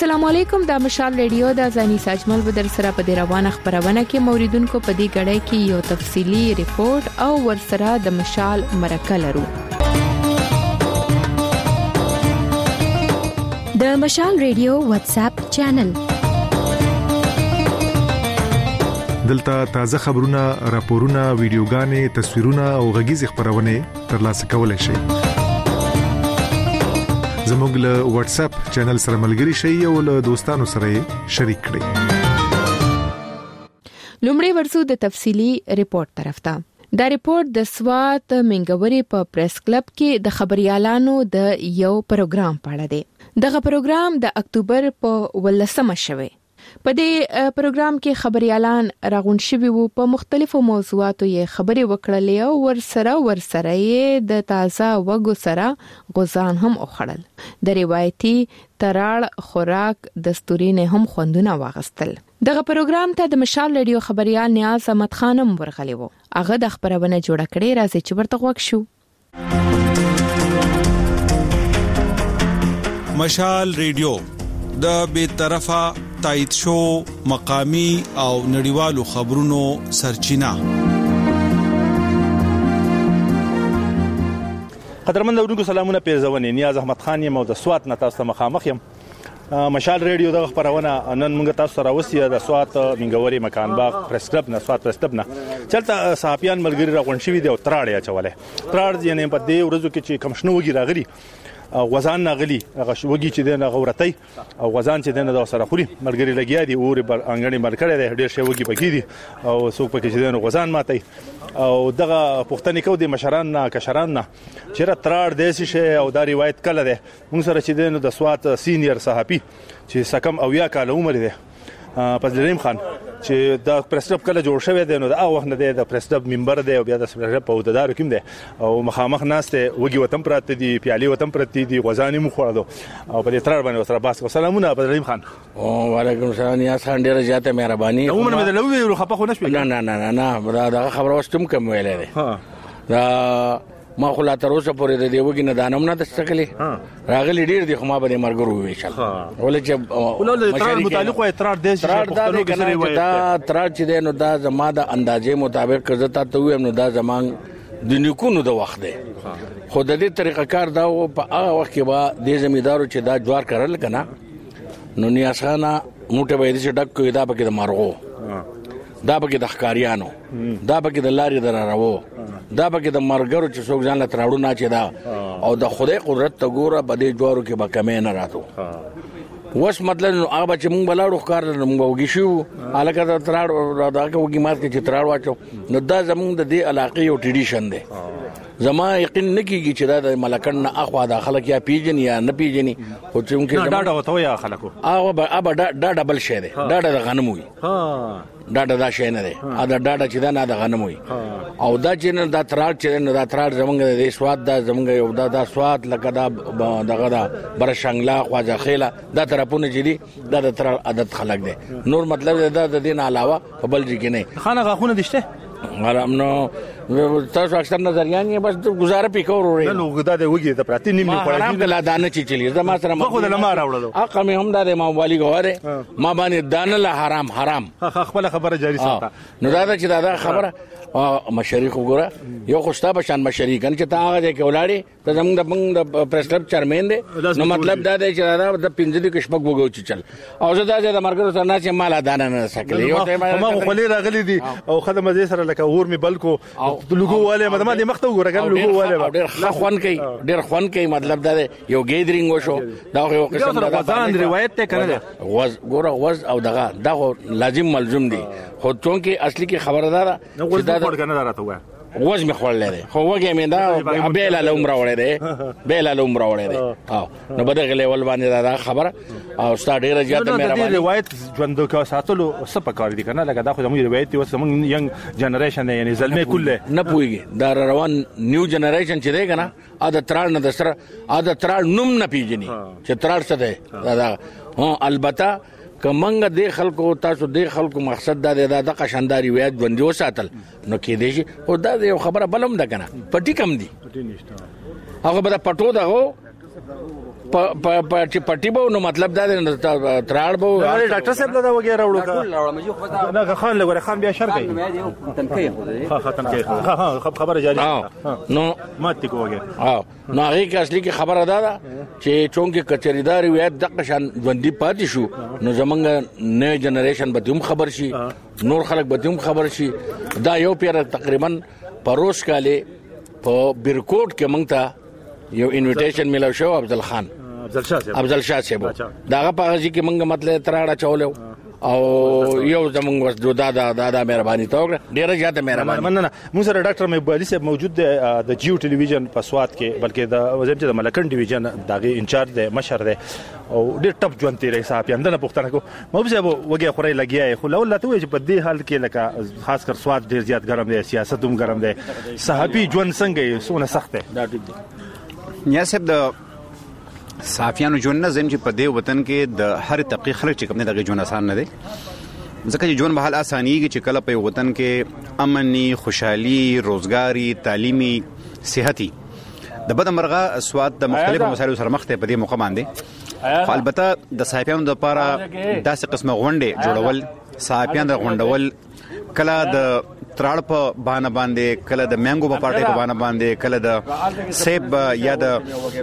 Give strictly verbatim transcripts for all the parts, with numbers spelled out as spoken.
السلام علیکم. د مشال ریډیو د ځاني ساجمل بدر سره په دې روانه خبرونه کې موریدونکو په دې غړې کې یو تفصيلي ریپورت او ورسره د مشال مرکه لرو. د مشال ریډیو واتس اپ چینل دلته تازه خبرونه، راپورونه، ویډیوګانې، تصویرونه او غږیز خبرونه ترلاسه کولای شئ. زموږ له واتس اپ چینل سره ملګري شئ او له دوستانو سره شریک کړئ. لومړی ورسو د تفصيلي ریپورت طرف ته. دا ریپورت د سوات منګوري په پریس کلب کې د خبريالانو د یو پروګرام په اړه دی. دغه پروګرام د اکتوبر په ولسمه شوه. په دې پروګرام کې خبريالان راغون شوي وو، په مختلفو موضوعاتو یې خبرې وکړلې او ورسره ورسره یې د تازه وګو سره غوزان هم وخړل. د روایتي تراړ خوراک دستوري نه هم خوندونه واغستل. دغه پروګرام ته د مشال ریډیو خبريال نیاز احمد خانم ورغلی وو. هغه د خبرونه جوړ کړي، راځي چې ورته وښ شو. مشال ریډیو د بے طرفه تایید شو مقامی او نړیوالو خبرونو سرچینه. قدرمن اورونکو سلامونه پیرزونه. نیاز احمد خان یم او د سوات نه تاسو ته مخامخ یم. مشال ریډیو د خبرونه نن موږ تاسو سره وسیه د سوات منګوري مکان باغ پریس کلب نه سوات پریس کلب نه چلته صحافیان ملګری راغون شوي دي او تراړ یا چواله تراړ یعنی په دې ورځو کې چې کمشنو وګي راغلي غوزان ناغلی هغه شوګي چې د غورتۍ او غوزان چې د سره خوري ملګری لګیا دي اور انګړي مرکړه د ډېر شی وګي پکې دي او څوک پکې چې د غوزان ماتي او دغه پښتني کو د مشران نه کشران نه چیرې تراړ دیسي شي او دا روایت کله ده موږ سره چې د سوات سینیئر صحافي چې سکم او یا کال عمر ده پزلیم خان چې د پریس کلب کله جوړ شوی دی نو دا وخت نه دی د پریس کلب ممبر دی او بیا د پریس کلب په ودادار کوم دی او مخامخ ناشته وګي وطن پراته دي پیالي وطن پراته دي غوزاني مخ ورده او په دې تر باندې سره باس سلامونه پزلیم خان. او وعلیکم السلام یا خان ډیره زیاته مهرباني. عمر مې د لوي خپه خو نشوي. نه نه نه نه دا خبره واستم کوم ویلې ده. ها دا ما خو لا تر اوسه پورې د دې وګي نه دانم نه دستکلې راغلي ډیر دي خو ما به مرګرو ویشل ولې چې ولې تر متعلق وي تر دې چې پښتنو کې سره وي دا تر چې نو دا زما د اندازې مطابق کزتا ته ویم نو دا زمان د نیکونو د وخت دی خو د دې طریقه کار دا په هغه وخت کې با د زمیدارو چې دا جوار کړل کنه نو نیاسخانه موټه به دې ډک کوي دا پکې د مارغو دا پکې د ښکاریانو دا پکې د لارې درارو دا پکې د مرګرو چې څوک ځان له تراړو نه چې دا او د خدای قدرت ته ګوره په دې جوارو کې به کمې نه راتو. وس مطلب نو هغه چې مونږ بلاړو ښکار مونږ وګی شو الکه د تراړو دا کې وګی مات کې چې تراړ واچو نو دا زمونږ د دې علاقې یو ټریډیشن دی. زما یقین نکیږي چې دا د ملکن نه اخوا د خلک یا پیجن یا نه پیجني خو چې مونږ دا دا وته یا خلکو هغه به دا ډبل شه دی دا د غنم وي ها دا دا شي نه دی دا دا چې دا نه د غنم وي او دا چې نه دا تراړ چې نه دا تراړ زمونږ د سواد دا زمونږ یو دا د سواد لکه دا دغه دا برشنګلا خواجه خیله دا طرفونه چې دي دا د تراړ عادت خلک دي. نور مطلب دا د دین علاوه په بل ځای کې نه خانه غاخونه دشته غرام نو تاسو اکثر نظریان یې بس گزاره پکور وره نو غدا د وګي ته پراتی نیم نه پړای دي لا دانه چې چلی زما سره خو د لمار راوړل اقا مې هم د ما والی غواره ما باندې دانه له حرام حرام خپل خبره جاری ساته نو دا چې دا خبره مشریک وګوره یو خوستا بشان مشریک ان چې تا هغه کې ولاړې ته زموږ د موږ د پریس کلب چیرمن دی نو مطلب دا دی چې دا د پنځه د کشمک وګو چې چل او زه دا د مرګرو سره نه چې مال دانه نه سکلې یو ته ما خو خلې راغلي دي او خدمه دې سره لکه اور می بلکو لوګو والے مدما دې مخته وګوره ګل لوګو والے ډېر خوان کوي ډېر خوان کوي مطلب دا یو گیدرینګ وشو دا یو قسم دا ځان روایت ته کړل وز ګوره وز او دغه دا لازم ملزم دي خو چونکه اصلي کې خبردار چې دا څنګه راته وای وز می خورلې ده خو وګه مې دا بیل له عمر وړې ده بیل له عمر وړې ده او نو بده غلې ول باندې دا خبره او ستاره ډیره زیاته مهرباني روایت ژوند کا ساتلو څه پکار دي کنه لکه دا خو زموږ روایت دی وسمون ینګ جنریشن یعنی زلمه کله نه پويږي دا روان نیو جنریشن چې دی کنه ا د ترال نه د سره ا د ترال نوم نه پیژني چې ترال څه دی دا ها البته کمنګ د خلکو تاسو د خلکو مقصد دا د د قشنداري ویات ژوند وساتل نو کې دی او دا یو خبره بلم ده کنه پټی کم دي هغه به پټو ده هو په چې پټي به نو مطلب دا دی تراړ به ډاکټر صاحب دا وګیا راوړو نه خان لګره خان بیا شر کوي تنکي ها ها تنکي ها خبره جاری نو ماته کوګه ها نو هغه کې اصلي کې خبره ده چې چونکه کچریدار روایت د قشان ژوندۍ پاتې شو نو زمونږ نه جنریشن به هم خبر شي نور خلک به هم خبر شي دا یو پیر تقریبا پروش کاله په بیرکوټ کې مونږ ته یو انویټیشن ملو شو افضل خان افضل شاه صاحب افضل شاه صاحب داغه په ځکه کې مونږ مطلب تراړه چولو او یو زمونږ وس دا دا دا مهرباني توګه ډیره زیاته مهرباني مننه موږ سره ډاکټر مهبوب علي صاحب موجود دی د جیو ټلویزیون په سواد کې بلکې د وزیم چې د ملکن ډیویژن دغه انچارج دی مشر دی او ډېر ټپ ژوند تیرې صاحب یاندنه پښتنه کو مهبوب صاحب وګه خوري لګیا خو لول ته چې په دې حال کې لکه خاص کر سواد ډېر زیات ګرم دی سیاست هم ګرم دی صحابي ژوند څنګه سونه سخت دی دا ټیک دی یا صاحب د صحافیانو ژوند نه زم چې په دې وطن کې د هر طبقه خلک چې کوم نه دغه ژوند آسان نه دی ځکه چې ژوند به حال اسانيږي چې کله په وطن کې امني خوشحالي روزګاری تعلیمي صحتي د بد مرغه سواد د مختلفو مسایلو سره مخ ته په دې موقع باندې خو البته د صحافیانو لپاره داسې قسمه غونډې جوړول صحافیان د غونډول کله د تراړ په باندې باندې کله د مانګو په پارټي په باندې باندې کله د سیب یا د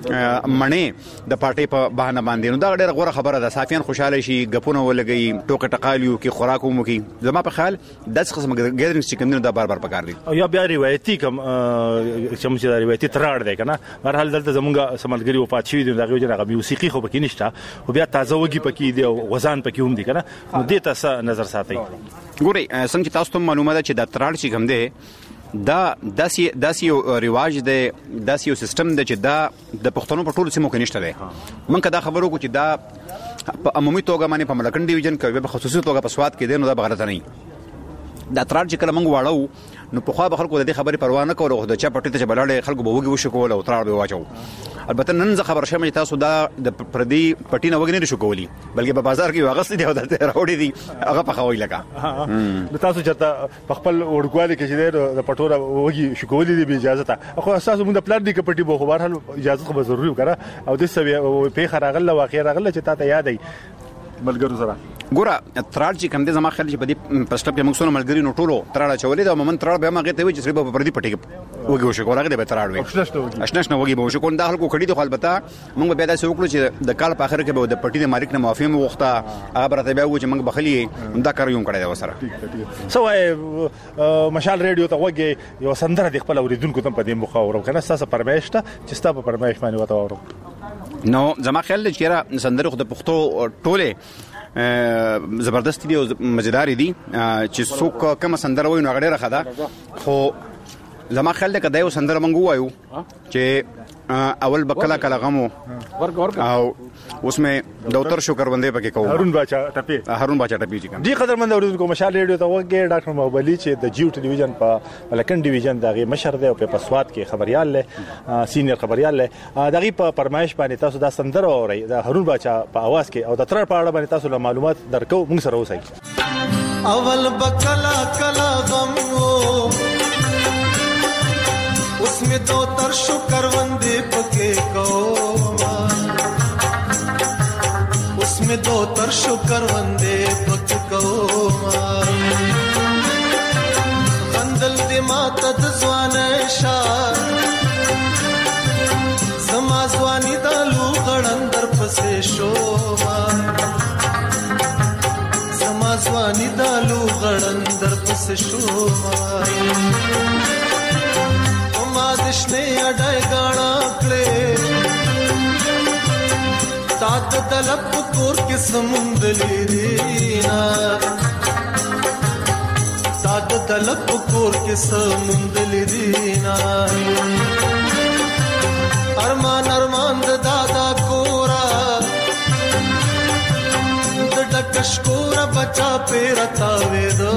مڼې د پارټي په باندې باندې نو دا ډېر غوړه خبره ده صحافیان خوشاله شي غپونه ولګي ټوکه ټقالیو کې خوراکو مو کې زما په خیال داس قسم ګیدرینګ چې کوم دا بار بار پکار دي او یا بیا روایتي کوم چې موږ د روایتي تراړ دی کنه مرحله دلته زمونږ سملګری وفات شوی دی دغه جنغه موسیقي خو پکې نشته او بیا تازه وږي پکې دی او غزان پکې هم دي کنه نو دې تاسو نظر ساتي ګوري څنګه تاسو ته معلومه ده چې د تراړ چې کوم دی دا داسې داسې ریواج دی داسې یو سیستم دی چې دا د پښتنو په ټولو سیمو کې نشته دی مونږ دا خبرو کو چې دا په عمومي توګه باندې په ملکن ډیویژن کې په خصوصي توګه په سواد کې دی نو دا بغلط نه دا تراړ چې کله مونږ واړو نو په خو به خلکو د دې خبرې پروا نه کوله خو د چا پټه چې بلاړې خلکو به وګي وشو کول او تراړ به واچو البته نن زه خبر شمه چې تاسو دا د پردي پټینه وګ نه شو کولی بلکې په بازار کې واغست دي او د راوړي دي هغه په خوي لګا نو تاسو چې په خپل ورګوالي کې چې د پټوره وګي شو کولی دي به اجازه ته خو تاسو موږ د پلان دی کې پټي به خو بهر اجازه خو ضروري وکړه او د سوي په خراغله واقع راغله چې تاسو یاد ای ملګرو سره ګوره تراړ چې کوم دې زما خیال چې په دې پسټپ کې موږ سره ملګری نو ټولو تراړه چولې دا مومن تراړ به ما غته وي چې سره په پردي پټي وګي وشو کولاګه به تراړ وي اشناش نه وګي به وشو کول دا خلکو کړي دي خو البته موږ به دا څه وکړو چې د کال په اخر کې به د پټي د مالک نه معافي وغوښته هغه برته به و چې موږ بخلي دا کار یو کړی دا وسره سو مشال ریډیو ته وګي یو سندره د خپل اوریدونکو ته په دې مخ اورم کنه تاسو پرمایش ته چې تاسو په پرمایش باندې وته اورم نو زما خیال چې را سندره خو د پښتو ټوله زبردست دي او مزیدار دي چې څوک کوم سندره وای نو غړي راخدا خو زما خیال ده کدا یو سندره مونږ وایو چې اول بکلا کلا غمو او اوس مې دوتر شکر بندې پکې کوم هارون باچا ټپي هارون باچا ټپي چې دي قدرمند اوریدونکو مشال ریډیو ته وګورئ ډاکټر مهبوب علي چې د جیو ټلویزیون په ملکن ډیویژن دغه مشر دی او په سواد کې خبريال له سینیئر خبريال له دغه په پرمایش باندې تاسو دا سندره اورئ د هارون باچا په आवाज کې او د تر په اړه باندې تاسو له معلومات درکو موږ سره اوسئ اول بکلا کلا غمو उसमें दो तर शुकर वंदे पके कोमा उसमें दो तर शुकर वंदे पके कोमा गंदल दिमाग तद ज़वान शार समा ज़वानी दालू गड़ंदर फसे शोमा समा ज़वानी दालू गड़ंदर फसे शोमा दशने अडय गाना प्ले ताद तलब कोर के समुंदली दीना ताद तलब कोर के समुंदली दीना अरमान अरमान दादा कोरा डकश कोरा बचा पेरा तावे दो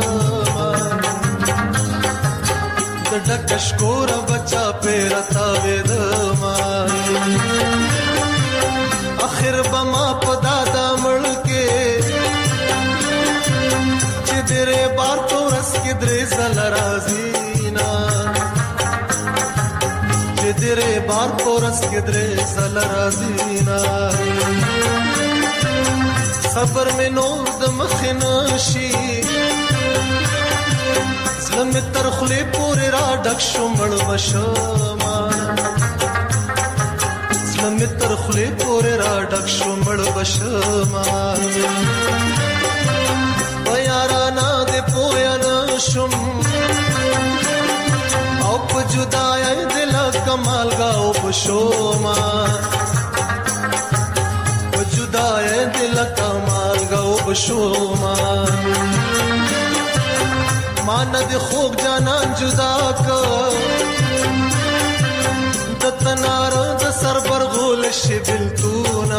डकशकोर बचा पे रतावे दमाई आखिर बमा पदादा मड़के चिदरे बार तो रस किदरे जलराजीना चिदरे بار پورس کې درې زل راځینا صبر مې نور د مخ نشي زلم تر خلی پورې را ډک شو مړ بشما زلم تر خلی پورې را ډک شو مړ بشما ويارانا دې پویا نشم او په جدای دل کمال گاو بشما په جدای دل کمال گاو بشما مان دې خوږ جانان جدا کا د تنار د سربر غول شبل تونا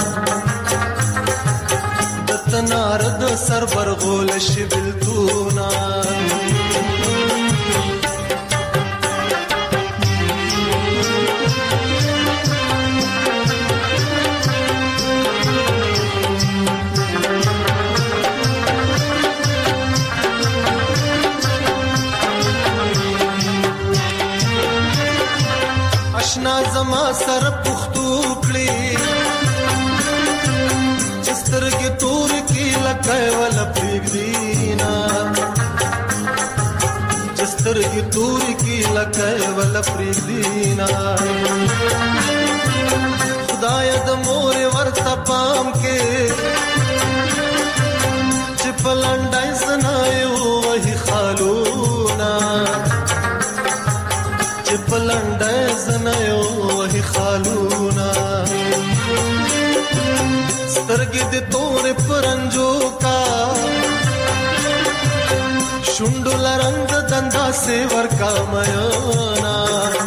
د تنار د سربر غول شبل تونا زما سر پختو کړی چسترګې تور کی لکه ول پرګدینا چسترګې تور کی لکه ول پرګدینا خدای د مور ورته پام کې چې پلنډای سنایو وਹੀ خالونا پلنډه زنایو وਹੀ خالونا سترګې د تور پرنجو کا شونډو لرنګ دندا سے ورکا میانا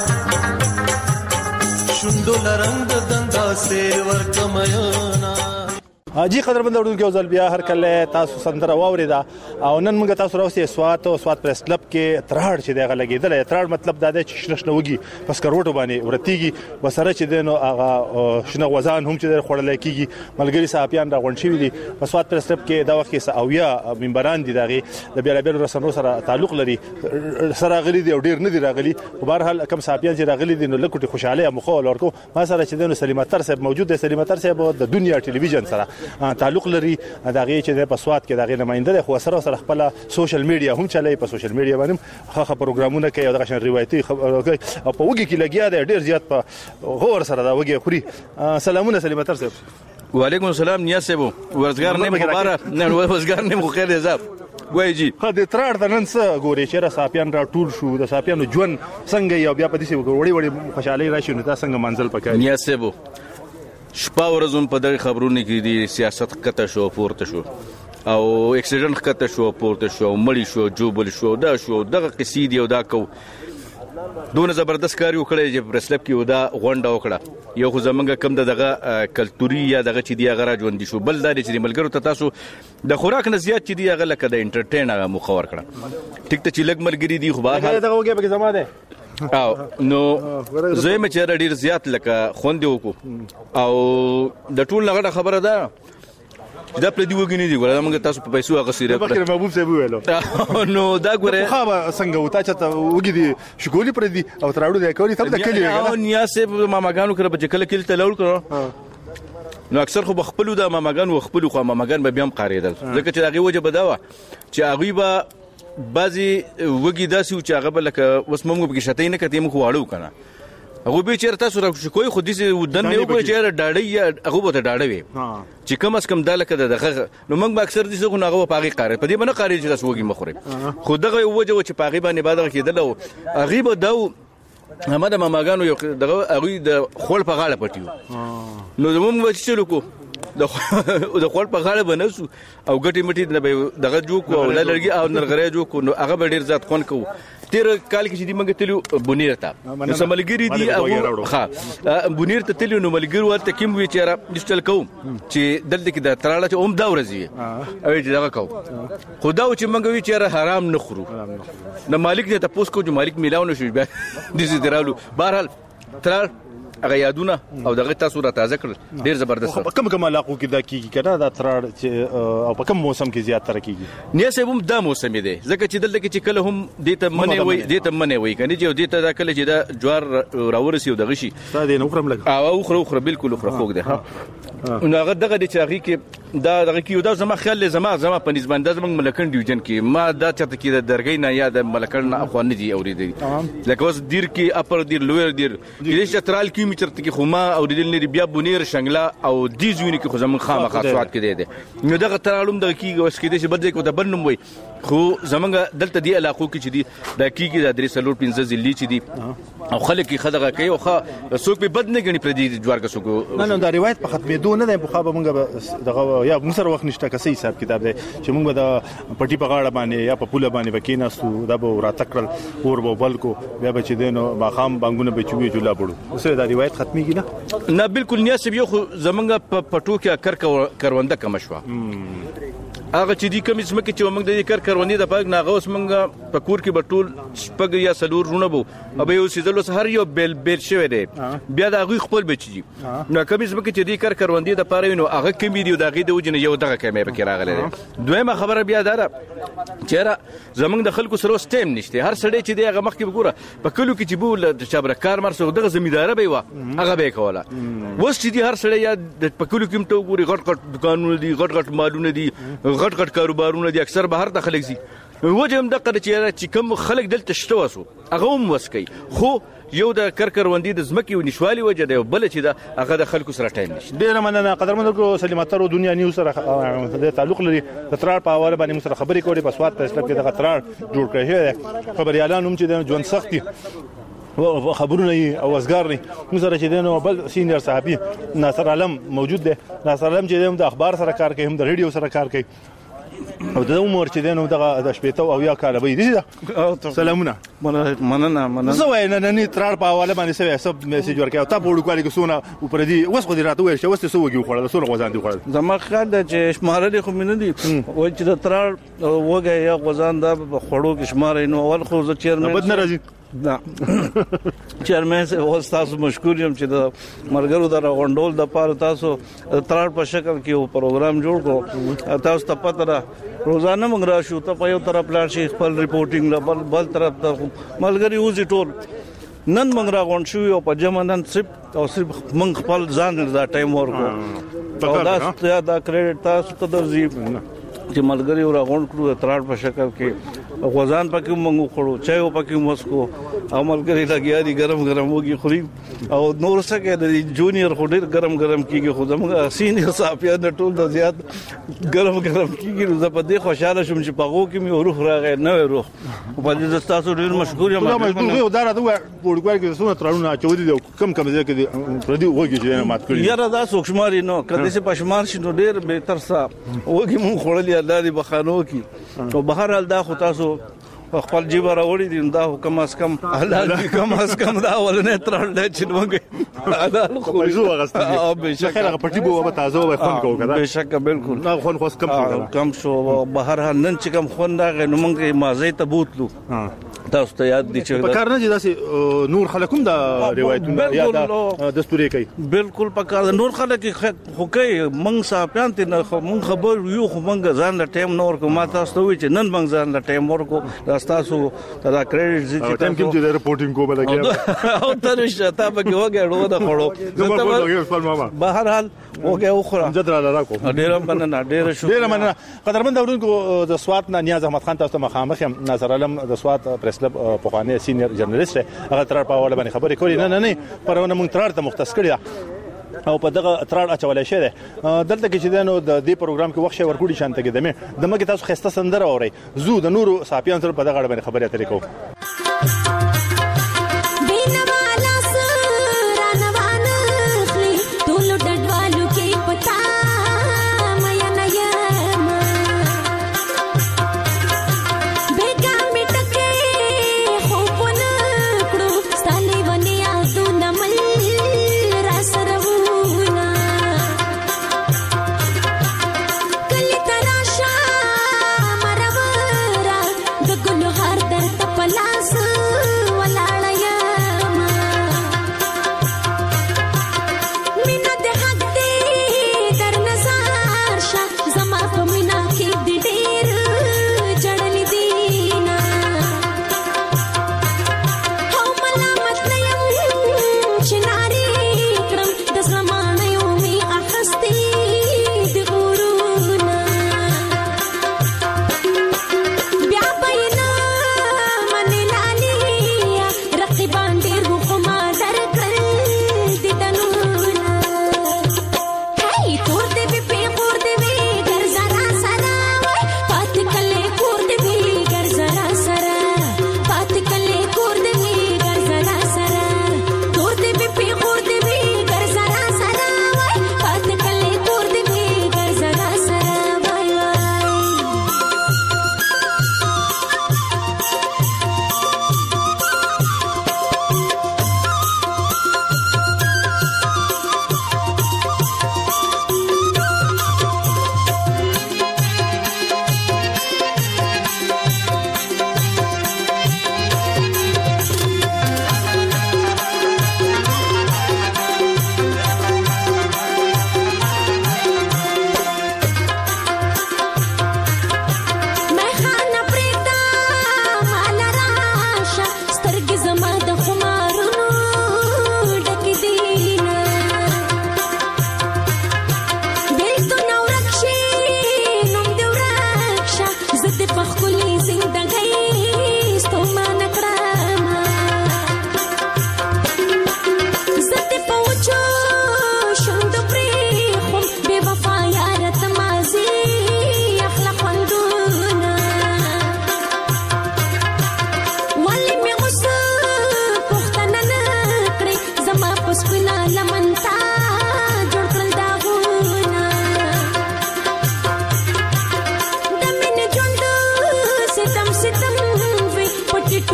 شونډو لرنګ دندا سے ورکا میانا جی قدرمن اورونکو یو ځل بیا هر کله تاسو سندره واوریدا او نن موږ تاسو راوستي سوات او سوات پریس کلب کې تراړ چې دغه لګیدل تراړ مطلب دا دی چې شنه وږي پس کروټو باندې ورتيږي وسره چې دینو هغه شنه غوزان هم چې خړل کېږي ملګری صاحبان را غونډ شي دي په سوات پریس کلب کې دا وخت کې اویا منبران دي دغه د بیل بیل رسنو سره تعلق لري سره غلي دي او ډیر نه دي راغلي په هر حال کم صاحبان چې راغلي دي نو لکه خوشاله مخول ورکو ما سره چې دینو سلیماتر صاحب موجود دی سلیماتر صاحب د دنیا ټلویزیون سره تعلق لري دغه چې د پسوات کې دغه نمائنده خو سره سره خپل سوشل میډیا هم چلای په سوشل میډیا باندې خاصه پروګرامونه کوي او دغه شان روایتي خبرونه کوي او په وګي کې لګیا دی ډیر زیات په غور سره دا وګي خوري سلامونه سلیماتر صاحب وعلیکم السلام نیاز صاحب ورزګار نه مبارک نه ورزګار نه مخ خیر حساب وای جی خا د تراړ د نن څه ګوري چې را صاحبان را ټول شو د صاحبانو ژوند څنګه یو بیا په دې وړي وړي خوشاله راشي نو تاسو څنګه منزل پکای نیاز صاحب شپه ورځون په دغه خبرونه کې دي سیاست کته شو پورته شو او اکسیجن کته شو پورته شو مړی شو جوبل شو دا شو دغه قصیدې او دا کو دونه زبردست کار یو کړی چې پرسلب کې ودا غونډه وکړه یو خو زمونږ کم دغه کلتوري یا دغه چې دی هغه راځوندي شو بل دا چې ملګرو ته تاسو د خوراک نه زیات چې دی هغه لکه د انټرټین هغه مخور کړه ټیک ته چې لګ ملګری دی خو به دغه وګه به زما ده او نو زه مې چې ډیر زیات لکه خوندې وکړو او د ټول لغړه خبره ده دا په دې وګینې دی ګوره موږ تاسو په پیسو هغه سیره په محبوب صاحب ویلو نو دا ګوره خو څنګه وتا چې وګی دی شګولي پر دی او تراړو دی کوي تم د کلی او نیاز صاحب ماماګانو کړه په کله کله تلول کړه نو اکثر خو بخپلو د ماماګانو خپلو خو ماماګان به بیا هم قاریدل ځکه چې هغه وجه بداوه چې هغه به بعضی وګی داسې چې هغه بل لکه اوس موږ به شته نه کته موږ واړو کنه هغه به چیرته سره کوئی خو دې ودن نه وګړي چې ډاډي هغه به ډاډي وي چې کم اس کم دالکه دغه نو موږ به اکثر دې څنګه هغه پاغي قاره په دې باندې قاره چې تاسو وګي مخوري خو دغه وجه چې پاغي باندې بعد کېدل او هغه به داو همدا ماماګانو یو دغه هغه د خول په غاړه پټیو نو زموږ به چې لکو د د خپل په غاړه بنسو او ګټي مټي دغه جو کو او لړګي او نرغره جو کو نو هغه ډیر ذات خون کو تیر کال کې چې دی منګ تلو بونیر ته نو سملګری دی او ها بونیر ته تلو نو ملګری ورته کوم وی چیرې ډیجیټل کوم چې دلته کې د تراله چې اوم دا ورځي او چې دغه کو خدا او چې منګ وی چیرې حرام نه خورو نو مالک دې تاسو کو چې مالک میلاو نشو بیا دې درالو بهرحال تر هغه یادونه او دغه تاسو را تازه کړل ډیر زبردست. په کوم کوم علاقو کې دا کیږي کنه دا ترړ چې او په کوم موسم کې زیات تر کیږي؟ نه سه هم دا موسم دی ځکه چې دلته کې چې کله هم دته منې وي دته منې وي کنه چې دته دا کله چې دا جوار راورسي او دغه شي دا دې نو خرم لګ او خره خره بالکل خره خوګ ده نو هغه دغه د چاغي کې دا دغه کې دا زما خیال زما زما په نسبت د زمنګ ملکن ډیوژن کې ما دا چرته کې د درګۍ نه یا د ملکن نه اخوان دي اوریدل لکه اوس دیر کې اپر دیر لویر دیر د شترال کې می چرته کې خما او د دل بیا بونیر شنګلا او دي زوینه کې خو زمون خامخا سواد کې دي نو دغه ترالم دغه کې اوس کې د بده کو ته بنم وي خو زمنګ دلته دی علاقو کې چې دي د کیږي د درې سلور پنځه ځلې چې دي او خلک یې خدغه کوي او خا څوک به بد نه غني پر دې جوار کا څوک نه نه دا روایت په ختمېدو نه ده په خا به مونږ دغه یا موږ سره وخت نشته کسي حساب کتاب دی چې موږ به د پټي په غاړه باندې یا په پوله باندې وکیناستو دا به راتکړل اور به بل کو بیا به چې دینو ماخام بانګونه به چوي جوړه بړو اوس دا روایت ختميږي نه نه بالکل نیاسب یو زمنګ په پټو کې کر کرونده کم شو هغه چې دي کوم اسمه کې چې موږ د کار کارونی د پاک ناغه اوس موږ په کور کې بټول شپږ یا سلور رونه بو ابه یو سیدل اوس هر یو بیل بیل شوی دی بیا د هغه خپل بچي نو کوم اسمه کې چې دي کار کاروندې د پاره نو هغه کوم دی د هغه د وجنه یو دغه کمه به کې راغله دویمه خبره بیا دا چیرې زمنګ د خلکو سره سټیم نشته هر سړی چې دی هغه مخ کې وګوره په کلو کې چې بو د چابره کار مرسو دغه زمیدار به و هغه به کوله وس چې دی هر سړی یا د پکلو کې ته وګوري غټ غټ دکانونه دي غټ غټ مالونه دي غټ غټ کاروبارونه دي اکثر بهر د خلک زی وجه هم د قره چې کوم خلک دلته شته وسو هغه هم وسکي خو یو د کرکروندې د زمکي او نشوالي وجه دی بل چې دا هغه د خلکو سره ټایم نشي ډیر مننه قدرمنو کو سلیماترو دنیا نیوز سره د تعلق لري د ترار په اواله باندې سره خبرې کوي په سواد په اسلام کې د ترار جوړ کړی خبريالان هم چې د ژوند سختي خبرونه او ازګار نه موږ سره چې دنه بل سینیئر صحابي ناصر عالم موجود دی ناصر عالم چې د اخبار سره کار کوي هم د ریډیو سره کار کوي او د عمر چې دنه دغه د شپېته او یا کال به دي سلامونه مننه مننه زه وایم نه نه ترار په حواله باندې سوي سب میسج ورکاو تا په وړو کې سونه او پر دې اوس خو دې راته وایي چې اوس څه وګیو خړل سونه غوځان دي خړل زما خیال ده چې شماره دي خو مين دي وای چې د ترار وګه یا غوځان دا خړو کې شماره نو اول خو زه چیرمن بد نه راځي دا چیرمن سه وستاسو مشکور یم چې د مرګرو د غونډول د پاره تاسو ترار په شکل کې یو پروګرام جوړ کو تاسو ته پته ده روزانه موږ راشو ته په یو طرف لاړ شي خپل ریپورټینګ بل بل طرف ته ملګری وځي ټول نن موږ را غونډ شو او په جمع نن صرف او صرف موږ خپل ځان دا ټایم ورکو او دا دا کریډټ تاسو ته درځي چې ملګری ور غونډ کړو د ترار په شکل کې غوزان پکې موږ خړو چایو پکې مسکو او ملګری لګیا دي ګرم ګرم وږي خوري او نور څه کې د جونیئر خډیر ګرم ګرم کیږي خو زموږ سینیئر صاحبان د ټول د زیات ګرم ګرم کیږي نو زه په دې خوشاله شوم چې په غو کې مې روح راغی نو روح په دې تاسو ډیر مشکور یم مشکور یو دا راته وړوکوال کې سونه ترونه چودي کم کم ځکه دې پردي وږي چې مات کړی یاره دا سوکشماري نو کله چې پښمار شي نو ډیر به تر سا وږي مون خړل الله دې بخانو کې او بهر حال دا خو تاسو خپل جیب راوړی دي دا کم اس کم حلال دي کم اس کم دا ولنه ترل چې موږ حلال خو زو غستې او به شکه هغه پټي بو به تازه وي خون کو کنه به شکه بالکل نه خون خو کم کم شو بهر حال نن چې کم خون دا نو موږ مازه ته بوتلو تاسو ته یاد دي چې په کار نه داسې نور خلکم دا روایتونه یا دا دستوري کوي بالکل په کار نور خلک خو کوي موږ صاحبان ته موږ خبر یو خو موږ ځان له ټایم نور کو ما تاسو ته وی چې نن موږ ځان له ټایم ورکو تاسو دا کریډټ چې ټایم کې د ریپورټینګ کو بلګیا او تر شته په کې وګړو دا خړو بهر حال وګه اوخره جدر را راکو ډیر مننه ډیر شکر ډیر مننه قدرمن اورونکو د سوات نه نیاز احمد خان تاسو ته مخامخ یم ناصر علم د سوات پریس کلب په خانه سینیئر جرنالست هغه تر په اواله باندې خبرې کوي نه نه نه پرونه مونږ ترار ته مختص کړی او په دغه ترار اچولای شه ده دلته کې چې دنو د دې پروګرام کې وخت ورکوړي شانته کې دمه دمه کې تاسو خسته سندره اوري زو د نورو صاحبانو سره په دغه اړه باندې خبرې اترې کوو Palace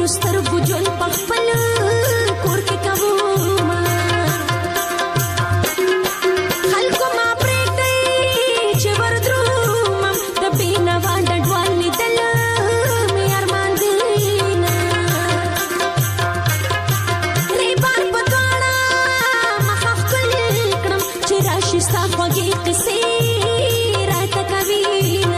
سپینو سترګو ژوند په خپل کور کې کوم خلکو ما پرېږدئ چې وردروم د بېنوا ډډوال لیدل مې ارمان دی نه ریبان په دواړه مخه ښکل کړم چې راشي ستا خوږې قصې راته کوي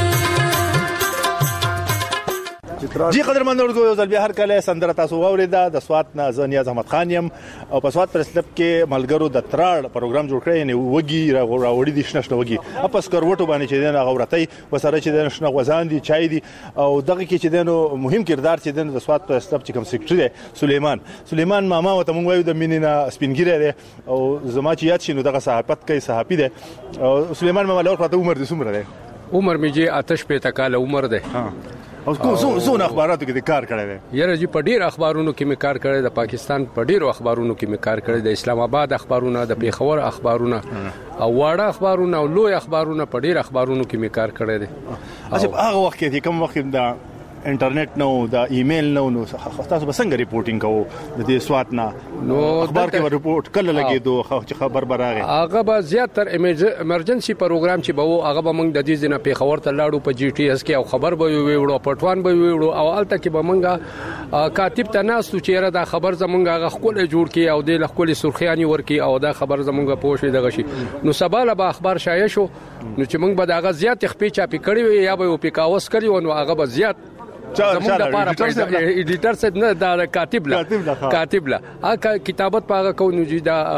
جی قدرمن اردو یو ځل بیا هر کله سندره تاسو واوریده د سوات نه زه نیاز احمد خان یم او په سوات پرس کلب کې ملګرو د تراړ پروګرام جوړ کړی یعنی وګي راوړي دي شنه شنه وګي اپس کروټو باندې چې دنه غورتای وسره چې دنه شنه غوزان دي چای دي او دغه کې چې دنه مهم کردار چې دنه د سوات پرس کلب چې کوم سیکریټری دی سلیمان سلیمان ماما وته مونږ وایو د مینینا سپینګیره دی او زما چې یاد شینو دغه صحافت کوي صحافي دی او سلیمان ماما لور پته عمر دې څومره دی عمر می جی آتش په تکاله عمر دی او کوم زون اخباراتو کې کار کړی دی یاره جی په ډیر اخبارونو کې می کار کړی د پاکستان په ډیرو اخبارونو کې می کار کړی د اسلام آباد اخبارونه د پیښور اخبارونه او واړه اخبارونه او لوی اخبارونه په ډیر اخبارونو کې می کار کړی دی اچھا هغه وخت کې کوم وخت دا انټرنیټ نو دا ایمیل نو نو تاسو به څنګه ریپورټینګ کوو د دې سوات نه نو اخبار کې ریپورټ کله لګیدو چې خبر براغه هغه به زیاتر ایمرجنسي پروګرام چې به وو هغه به موږ د دې ځنه پیښور ته لاړو په جی ټی اس کې او خبر به ویوړو پټوان به ویوړو او الته کې به موږ کاتب ته ناسو چې دا خبر زمونږ هغه خپل جوړ کی او د خپل سرخیانی ورکی او دا خبر زمونږ پوښې دغه شي نو سباله به اخبار شایع شو نو چې موږ به دغه زیات خپې چاپی کړی وي یا به پیکاوس کړی و نو هغه به زیات زموږ د پاره ایډیټر څه نه دا کاتب لا کاتب لا هغه کتابت پاغه کو نو جی دا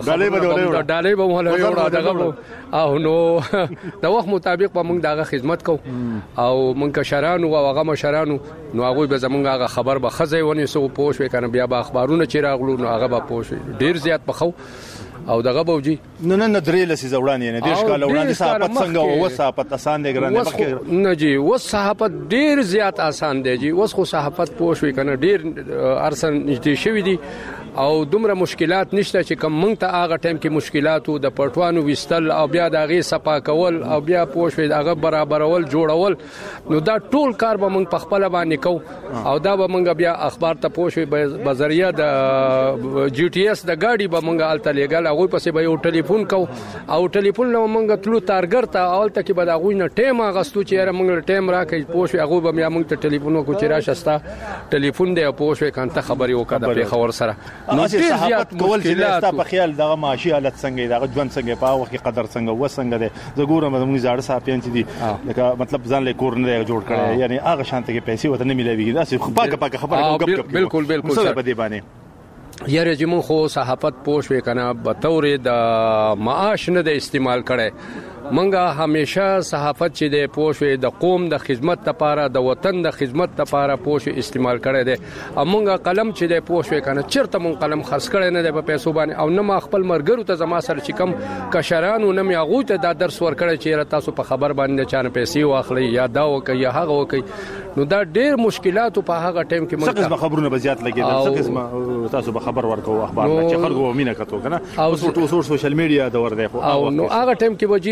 ډالې به ولا یو دغه او نو د وخت مطابق به موږ دغه خدمت کو او موږ کشرانو او هغه مشرانو نو هغه به زموږ هغه خبر به خزې ونی سو پوښ وکنه بیا به اخبارونه چې راغلو نو هغه به پوښ ډیر زیات بخو او دغه بوجي نه نه نه درې لسی زوړان یې نه دیش کال وړاندې صحافت څنګه او صحافت آسان دی ګرانه مخکې نه جی وس صحافت ډیر زیات آسان دی جی وس خو صحافت پوښوي کنه ډیر ارسن نږدې شوی دی او دومره مشکلات نشته چې کوم مونږ ته هغه ټایم کې مشکلاتو د پټوانو وستل او بیا د غي صفا کول او بیا پوښوي هغه برابرول جوړول نو دا ټول کار به مونږ په خپل باندې کو او دا به مونږ بیا اخبار ته پوښوي په ذریعہ د جی ټی اس د گاډي به مونږ الته لګل هغه پسې به یو ټلیفون کو او ټلیفون نو مونږ تلو تارګر ته اولته کې به دا غوښنه ټیم اغستو چې موږ ټیم راکې پوښوي هغه به بیا مونږ ته ټلیفون کو چې راشستا ټلیفون دی پوښوي کانته خبري وکړه په خبر سره نو صحافت کول چې تاسو په خیال دغه معاشي حالت څنګه دغه ژوند څنګه په وخت کې قدر څنګه و څنګه ده زګورم موږ زړه صاحبین چې دي لکه مطلب ځان له کور نه جوړ کړي یعنی هغه شانته کې پیسې وته نه ملایوي دا پاکه پاکه خبره کوم بالکل بالکل سره په دې باندې یاره چې مون خو صحافت پوښوي کنه به تور د معاش نه د استعمال کړي منګه همیشه صحافت چې د پوښوي د قوم د خدمت لپاره د وطن د خدمت لپاره پوښ استعمال کړي دي امونګه قلم چې د پوښوي کنه چرته مون قلم خرڅ کړي نه د په پیسو باندې او نه ما خپل مرګرو ته زما سره چې کم کشرانو نه میغو ته د درس ور کړي چې تاسو په خبر باندې چانه پیسې واخلي یا دا وکي یا هغه وکي نو دا ډېر مشکلات په هغه ټیم کې مونږ څه خبرونه به زیات لګیدل څه قسم تاسو به خبر ورکو اخبار چې خلکو مینه کتو کنه او سوشل میډیا دور دی او نو هغه ټیم کې وږي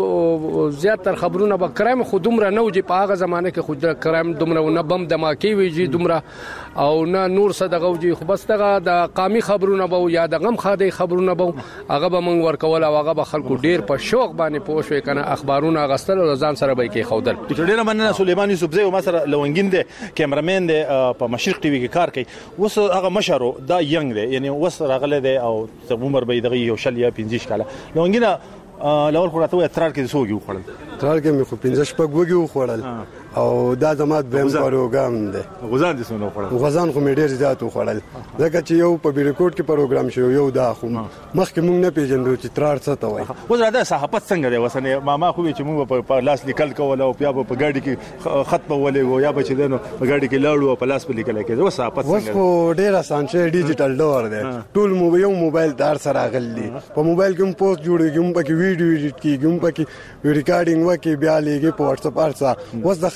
زیاتره خبرونه به کرام خودمره نه وجي په هغه زمانه کې خود کرام دومره نه بم دماکي ویږي دومره او نه نور صدقه وجي خو بس دغه د قامي خبرونه به یا د غم خاده خبرونه به هغه به مونږ ورکول او هغه به خلکو ډیر په شوق باندې پوښوي کنه اخبارونه غستل او ځان سره به کې خودل ډیر مننه سليمان يوسف زي ومسره لونګین دی کیمرامین دی په مشرق ټي وي کې کار کوي وس هغه مشرو دا ینګ دی یعنی وس راغله دی او عمر به دغه یو شل یا پنځه کاله لونګینه لول خو راته ترار کې سوګي وخړل ترار کې مې خو پنځه شپږ وګي وخړل او دا زمات بهم پروګرام دی غزان دي سونه وخړل غزان خو مې ډیر زیات وخړل ځکه چې یو په بیرکوټ کې پروګرام شو یو دا خو مخکې مونږ نه پیژندو چې ترار څه ته وایي وزره دا صحافت څنګه دی وسنه ماما خو چې مونږ په لاس لیکل کول او بیا په ګاډي کې خط په ولې و یا به چې دنو په ګاډي کې لاړو په لاس په لیکل کې و صحافت څنګه وس خو ډیر آسان شي ډیجیټل ډور دی ټول مو یو موبایل دار سره غلي په موبایل کې پوسټ جوړېږي په کې ویډیو ایډیټ کیږي په کې ریکارډینګ وکي بیا لګي په واتس اپ ارڅه وس د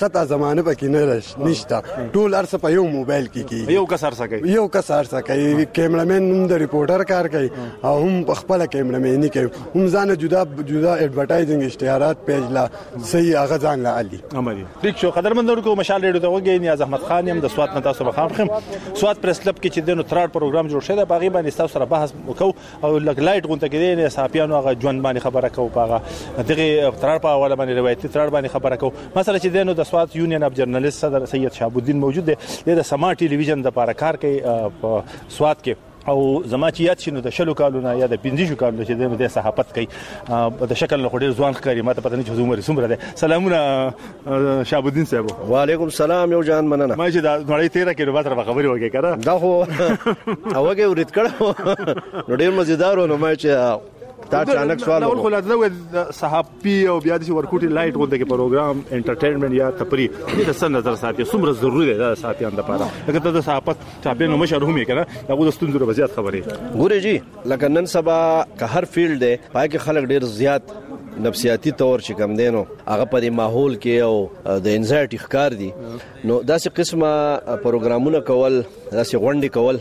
خطا زمانه پکې نه نشته ټول ارڅ په یو موبایل کې کی یو کس ارڅ کوي یو کس ارڅ کوي کیمرامین هم د ریپورټر کار کوي او هم په خپل کیمرامین کوي هم ځان جدا جدا ایڈورټایزینګ اشتهارات پیج لا صحیح هغه ځان لا علي امري ټیک شو قدرمنو کو مشال ریډیو ته وګورئ نیاز احمد خان يم د سوات نه تاسو بخام خم سوات پریس کلب کې چې دنو ترار پروګرام جوړ شوی دی باغی باندې تاسو سره بحث وکاو او لګ لایټ غونټه کې نه صحافیانو هغه ژوند باندې خبره کوو پاغه دغه ترار په حواله باندې روایتي ترار باندې خبره کوو مثلا چې دنو د سوات یونین اف جرنالست صدر سید شهاب الدین موجود دی د سما ټلویزیون د لپاره کار کوي په سوات کې او زما چې یاد شنو د شلو کالونو یا د پنځه شو کالونو چې د صحافت کوي د شکل له خوري ځوان ښکاری ماته پته نه چې عمر څومره ده سلامونه شهاب الدین صاحب وعلیکم السلام یو جان مننه ما چې د نړۍ تیرا کې نو ماته خبري وکړه کړه دا خو اوګه ورید کړه نو ډیر مزیدار نو ما چې تا اچانک سوال اول خو لازم صحافي او بیا د ورکوټي لایټ غونډه کې پروګرام انټرټینمنت یا تفریح د څه نظر ساتي څومره ضروري ده د ساتيان لپاره لکه ته د صحافت چاپې نو مشر هم یې کنه هغه د ستونزو په زیات خبرې ګوري جی لکه نن سبا که هر فیلډ دی پای کې خلک ډیر زیات نفسیاتی طور چې کم دینو هغه په ماحول کې او د انزایټي ښکار دي نو داسې قسمه پروګرامونه کول داسې غونډې کول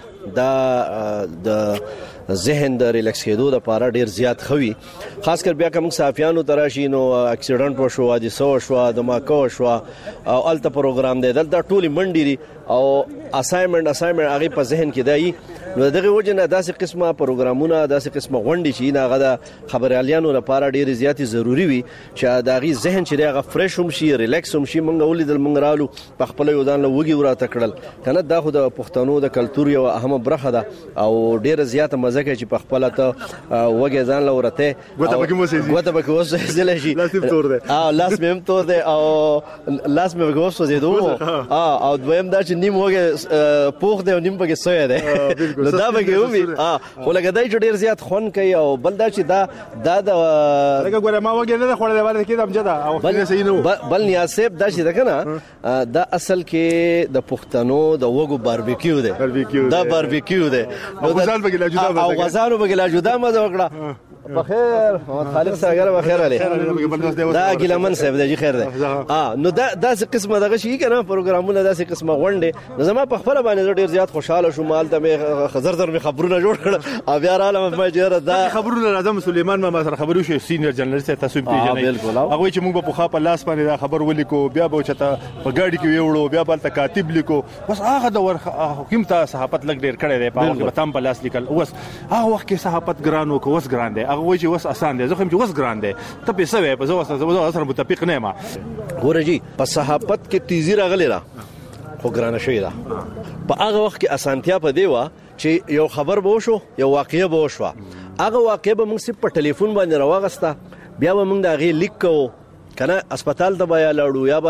دا د ذهن د ریلیکس کېدو لپاره ډیر زیات خوي خاص کر بیا کوم صحافیانو تراشي نو اکسیډنټ وشو د سو شو د ماکو شو او الته پروګرام دی دلته ټولي منډي دي او اسایمنت اسایمنت هغه په ذهن کې دی نو دغه وجه نه داسې قسمه پروګرامونه داسې قسمه غونډې چې نه غدا خبريالانو لپاره ډیر زیات ضروری وي چې داغي ذهن چې هغه فرش هم شي ریلیکس هم شي مونږ ولیدل مونږ رالو په خپل یو ځان له وګي وراته کړل کنه دا خو د پښتنو د کلچر یو اهمه برخه ده او ډیر زیات مزه کوي چې په خپل ته وګي ځان له ورته ګوته پکې مو سي ګوته پکې وسه زله شي لاس مې تور ده اه لاس مې هم تور ده او لاس مې وګوسه زیدو اه او دویم دا چې نیم وګي پوخ ده او نیم پکې سوی ده نو دا پکې ومي اه خو لکه دای چې ډیر زیات خون کوي او بل دا چې دا دا د لکه ګوره ما وګي نه خورل ورته کې دم جدا او بل صحیح نو بل نیاسب دا چې دا کنه دا اصل کې د پښتنو د وګو باربیکیو ده دا باربیکیو ده نو غزال بګی لا جدا او غزالو بګی لا جدا مزه وکړه بخیر محمد خالد صاحب بخیر علي دا ګلمن صاحب دی خیر دی اه نو دا داسې قسمه دغه شي کنه پروګرامونه داسې قسمه غونډه زما په خپل باندې ډیر زیات خوشاله شوم مال ته خزر در می خبرونه جوړ کړ او بیا رااله ما جره دا خبرونه راځم سليمان ما سره خبرو شو سینیئر جرنالست تاسو پیژنئ هغه چې موږ په خاطر لاس باندې دا خبر ولیکو بیا به چته په ګاډي کې ویوړو بیا بل کاتب لیکو بس هغه د ور حکومت صحافت لګ ډیر کړی دی په هغه تام په لاس لیکل اوس هغه وخت کې صحافت ګرانو کو وس ګران دی هغه وایي چې وس آسان دی زه هم چې وس ګران دی ته په سوي په زو سره سره متفق نه ما ګوره جی په صحافت کې تیزی راغلی را خو ګران شوی دا په هغه وخت کې اسانتیا په دی وا چې یو خبر به وشو یو واقعي به وشو هغه واقعي به موږ صرف په ټلیفون باندې راوغستا بیا به موږ دا غي لیک کوو کنه هسپتال ته بیا لاړو یا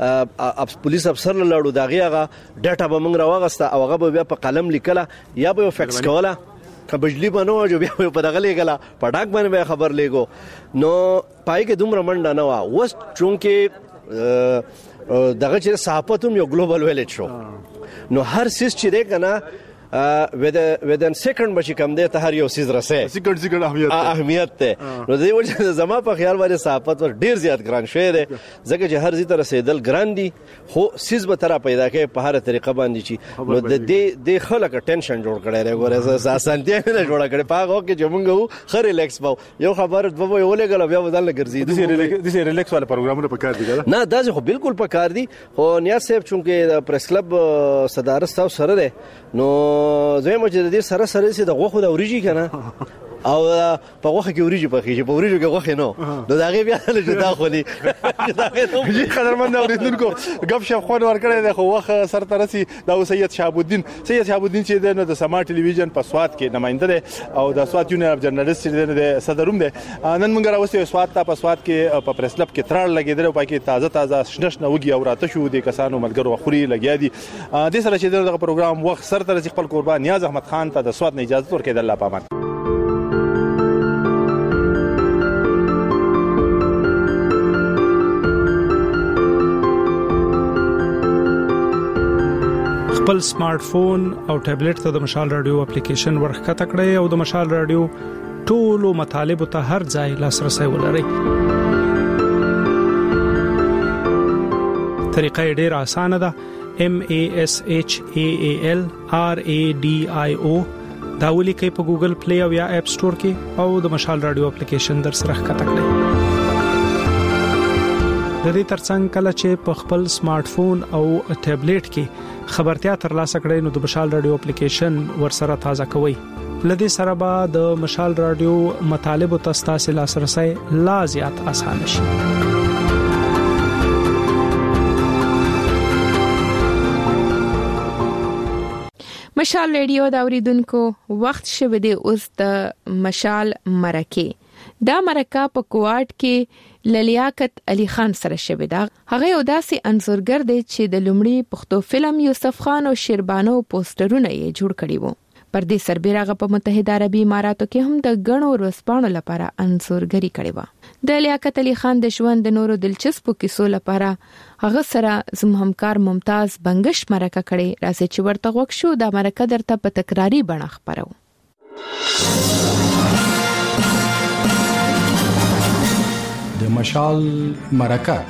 به پولیس افسر لاړو دا غي هغه ډاټا به موږ راوغستا او هغه بیا په قلم لیکله یا به فیکس کوله که بجلی بنو جو بیا په دغه لګلا پټاک باندې خبر لګو نو پای کې دومره منډه نه وا وس چونکه دغه چې صحافت هم یو ګلوبل ویلیج شو نو هر سیس چې دی کنه ودن سیکنډ بچی کم دی ته هر یو سیز رسې سیکنډ سیکنډ اهمیت اهمیت ته نو دوی وجه زما په خیال باندې صحافت ور ډیر زیات ګران شوی دی ځکه چې هر زی تر رسیدل ګران دي خو سیز به تر پیدا کوي په هر طریقه باندې چې نو د دې د خلک ټینشن جوړ کړي دی ګوره اسانتیا نه جوړ کړي پاغه کې چې مونږ خو ریلیکس باو یو خبر دوه یو ولګل بیا بدل ګرځي د سې ریلیکس والا پروګرامونه په کار دي نه دا خو بالکل په کار دي خو نیاز صاحب چونکه د پریس کلب صدارت تاسو سره ده نو زموږ چې د دې سره سره سي د غوخو د اوریجی کنه او په غوخه کې اوریجی په خېږي په اوریجو کې غوخه نو نو دا غي بیا له جدا خولي جی قدرمن اوریدونکو غب شپ خو ور کړی د غوخه سره ترسي د سید شهاب الدین سید شهاب الدین چې د سما ټلویزیون په سواد کې نمائنده ده او د سواد یونین اف جرنالست چې د صدروم ده نن موږ راوستي سواد ته په سواد کې په پریس کلب کې ترړ لګیدل په کې تازه تازه شنش نه وږي او راته شو د کسانو ملګرو خوري لګیا دي د سره چې دغه پروګرام وخت سره ترسي خپل قربان نیاز احمد خان ته د سواد نه اجازه ورکړه الله پامان خپل سمارټ فون او ټابلیټ ته د مشال رادیو اپلیکیشن ورخته کړئ او د مشال رادیو ټولو مطالب ته هر ځای لاسرسي ولرئ طریقه ډیره اسانه ده. M A S H A A L R A D I O دا ولیکئ په ګوګل پلی او یا اپ سٹور کې او د مشال رادیو اپلیکیشن در سره ښکته کړئ. د دې ترڅنګ کله چې په خپل سمارټ فون او ټابلیټ کې خبرتیا ترلاسه کړئ نو د مشال رادیو اپلیکیشن ورسره تازه کوئ. لدې سره به د مشال رادیو مطالب او تاسو لاسرسي لا زیات اسانه شي. مشال ریډیو دا اوریدونکو وخت شوه دی اوس د مشال مرکه. دا مرکه په کوارټ کې لیاقت علي خان سره شوه دا. هغه یو داسې انځورګر دی چې د لومړي پښتو فلم یوسف خان او شیربانو پوسټرونه یې جوړ کړي وو. پر دې سربېره په متحده عربي اماراتو کې هم د غنو ورسپانو لپاره انځورګري کړي و. د لیاقت علي خان د ژوند د نورو دلچسپو کیسو لپاره هغه سره زم همکار ممتاز بنگش مرکه کړي. راځي چې ورته وښ شو دا مرکه درته په تکراری بڼه خبرو. د مشال مرکه.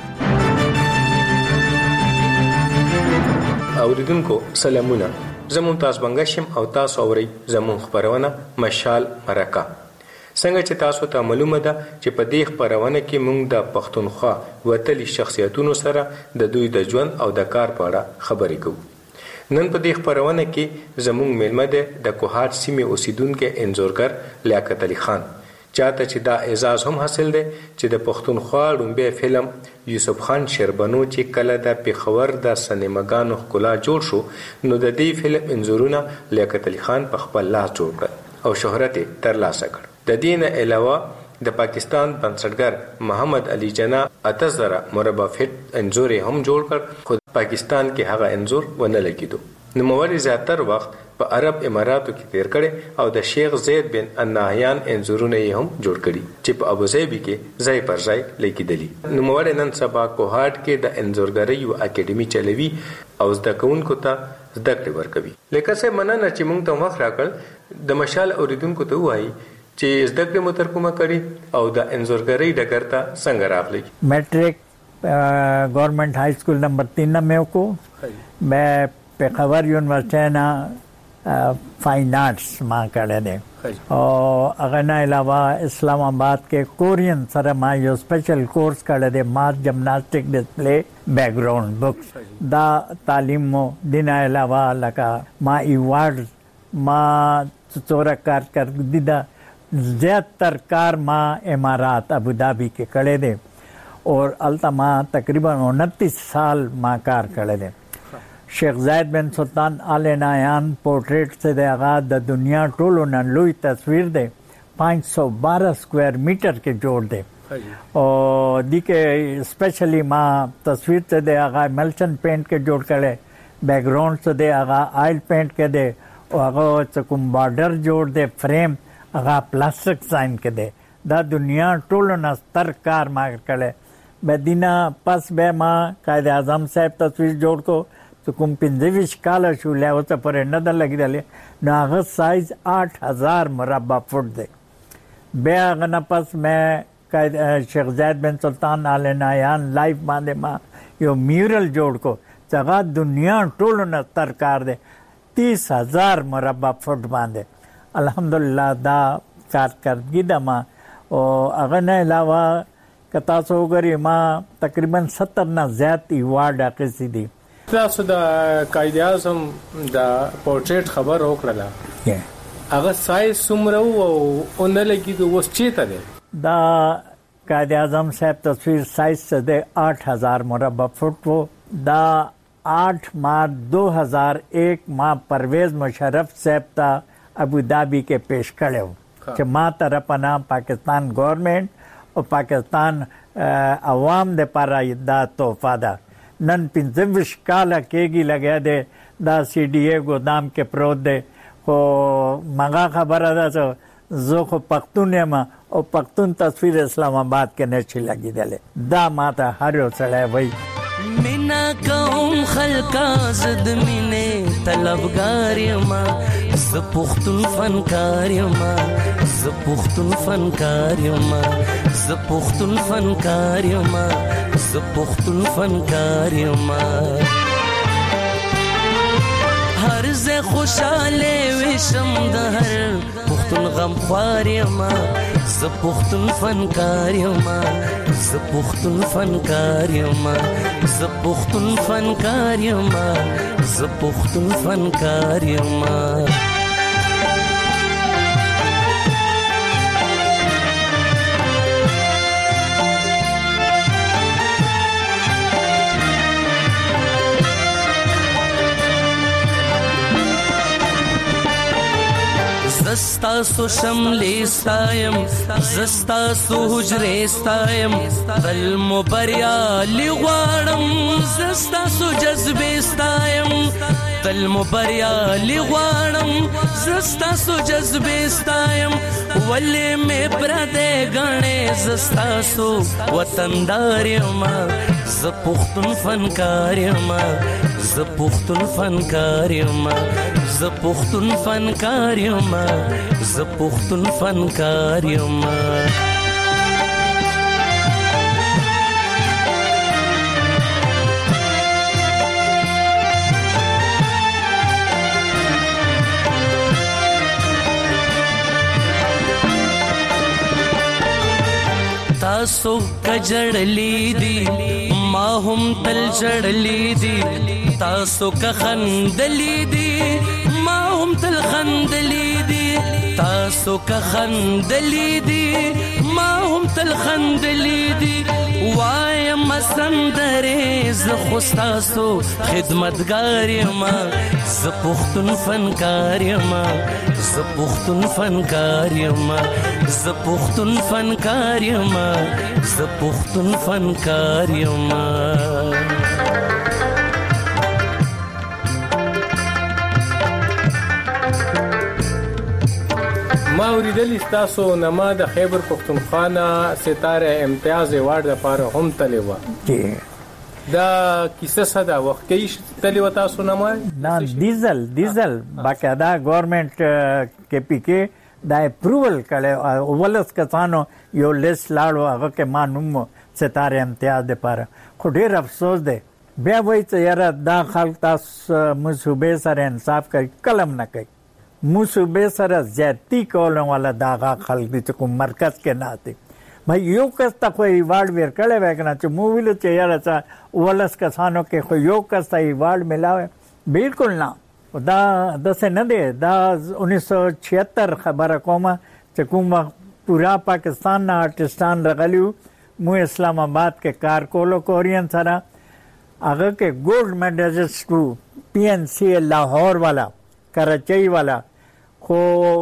اوریدونکو سلامونه. زه ممتاز بنگشم او تاسو اورئ زموږ خبرونه مشال مرکه. څنګه چې تاسو ته معلومه ده چې په دې خبرونه کې موږ د پښتونخوا وتلي شخصیتونو سره د دوی د ژوند او د کار په اړه خبرې کوو. نن په دې خبرونه کې زموږ میلمه ده د کوهاټ سیمې اوسیدونکو انځورګر لیاقت علي خان. چاته چې دا اعزاز هم حاصل دی چې د پښتونخوا لومبه فلم یوسف خان شیربانو چې کله د پیښور د سینماګانو ښکلا جوړ شو نو د دې فلم انځورونه لیاقت علي خان په خپل لاس جوړ کړ او شهرت ترلاسه کړ. د دې نه علاوه د پاکستان بنسټګر محمد علي جناح اتزره مربع فټ انځور هم جوړ کړ خو پاکستان کې هغه انځور ونه لګیدو. نو موري زیاتر وخت په عرب اماراتو کې تیر کړي او د شیخ زید بن النهیان انځورونه یې هم جوړ کړي چې په ابوظبي کې ځای پر ځای لیکيدلي. نو موري نن سبا کوهاټ کې د انځورګرۍ یو اکیډمي چلوي او زده کوونکو ته زده کړې ورکوي. لکه څه مننه چې موږ ته وخت راکړ. د مشال اوریدونکو ته وایي چې زده کړې مو ترکمه کړي او د انځورګرۍ ډګر ته څنګه راغلي. میټریک government high school number तीन में को मैं पेशावर यूनिवर्सिटी ना फाइन आर्ट्स मां करे दे और अगर ना अलावा इस्लामाबाद के कोरियन सर मां यो स्पेशल कोर्स करे दे मास जिम्नास्टिक डिस्प्ले बैकग्राउंड बुक्स दा तालीम मो दिन अलावा लका मां अवार्ड मां चोरा कार कर दिदा ज्यादातर कार मां इमारात अबू धाबी के करे दे और अल्तमा तकरीबन उनतीस साल मां कार करे दे. शेख जायद बिन सुल्तान आल नायान पोर्ट्रेट से दे आगाज द दुनिया टोलो न लुई तस्वीर दे पाँच सौ बारह स्क्वायर मीटर के जोड़ दे और दी के स्पेशली मां तस्वीर से दे आगाज मेल्सन पेंट के जोड़ करे बैकग्राउंड से दे आगाज ऑयल पेंट के दे और आगाज चकुम बॉर्डर जोड़ दे फ्रेम आगाज प्लास्टिक साइन के दे दा दुनिया टोलो न स्तर कार मार करे बेदीना पस बे मां कायद आजम साहब तस्वीर जोड़ को तो कुम पिंजविश काला शूल्या होता पर नदर लगी दले नागत साइज आठ हजार मुरब्बा फुट दे बे अगना पस मैं कायद शेख जायद बिन सुल्तान आल नायान लाइफ मांदे मां यो म्यूरल जोड़ को जगह दुनिया टोलो न स्तर कार दे तीस हजार मुरब्बा फुट बांधे. अल्हम्दुलिल्लाह दा कारकर्दगी दा मां और अगना अलावा कता सोगरी मां तकरीबन सत्तर ना ज्यादा अवार्ड आकिसी दी. تاسو د قائد اعظم د پورټریټ خبر وکړه هغه سایز څومره او اون لګي د وس چیته ده دا قائد اعظم صاحب تصویر سائز سے دے آٹھ ہزار مربع فٹ وہ دا آٹھ مارچ دو ہزار ایک ماہ پرویز مشرف صاحب تا ابو دھابی کے پیش کڑے ہو کہ ماں طرفنا پاکستان گورنمنٹ اور پاکستان عوام دے پارا دا تحفہ دا نن پنځه کاله کېږي لګیا دی دا سی ډي اے ګودام کې پروت دی خو مغه خبره ده چې زه خو پښتون یم او پښتون تصویر اسلام آباد کې نه شي لګېدلی دا ماته هر یو سړی وایي مینا کوم خلقا زد مینه طلبګار یم زه پښتون فنکار یم زه پښتون فنکار یم زه پښتون فنکار یم زه پښتون فنکار یم هر زه خوشاله وشم د هر پښتون غم خوار یم زه پښتون فنکار یم زه پښتون فنکار یم زه پښتون فنکار یم زه پښتون فنکار یم زستا سو شملې ستایم زستا سو حجرې ستایم تل مو بریالي غواړم زستا سو جذبې ستایم تل مو بریالي غواړم زستا سو جذبې ستایم ولې مې پردې غاڼې زستا سو وطندار یم زه پښتون فنکار یم زه پښتون فنکار یم زه پښتون فنکار یم زه پښتون فنکار یم تاسو کجړلی دي ما هم تل جړلی دي تاسو که خندلی دي ما هم تل خندلی دي تاسو که خندلی دي ما هم تل خندلی دي وایم سندرې زه خو ستاسو خدمتګار یم زه پښتون فنکار یم زه پښتون فنکار یم زه پښتون فنکار یم زه پښتون فنکار یم ما اوریدلی تاسو نما د خیبر پختونخوا نه ستاره امتیاز ایوارډ لپاره هم تللی و دا کیسه صدا وخت کې تللی و تاسو نما نه ډیزل ډیزل باقاعده ګورنمنت کې پی کې دا اپروول کړي ولس کسانو یو لیست لاړو هغه کې ما نوم ستاره امتیاز لپاره خو ډیر افسوس دی بیا وایي چې یاره دا خلک تاسو مصوبې سره انصاف کوي کلم نه کوي مصوبې سره زیاتی کولو والا داغه خلک دي چې کوم مرکز کې نه دي مې یو کس ته خو ایوارډ ورکړی وای کنه چې مو ویل چې یاره څه ولس کسانو کې خو یو کس ته ایوارډ ملاوي بالکل نه دا داسې نه دی دا انیس سو چھہتر خبره کومه چې کوم پورا پاکستان نه آرټسټان راغلیو مو اسلام آباد کې کار کولو کورین سره هغه کې ګولډ میډلسټ وو پی این سی لاهور والا کراچۍ والا خو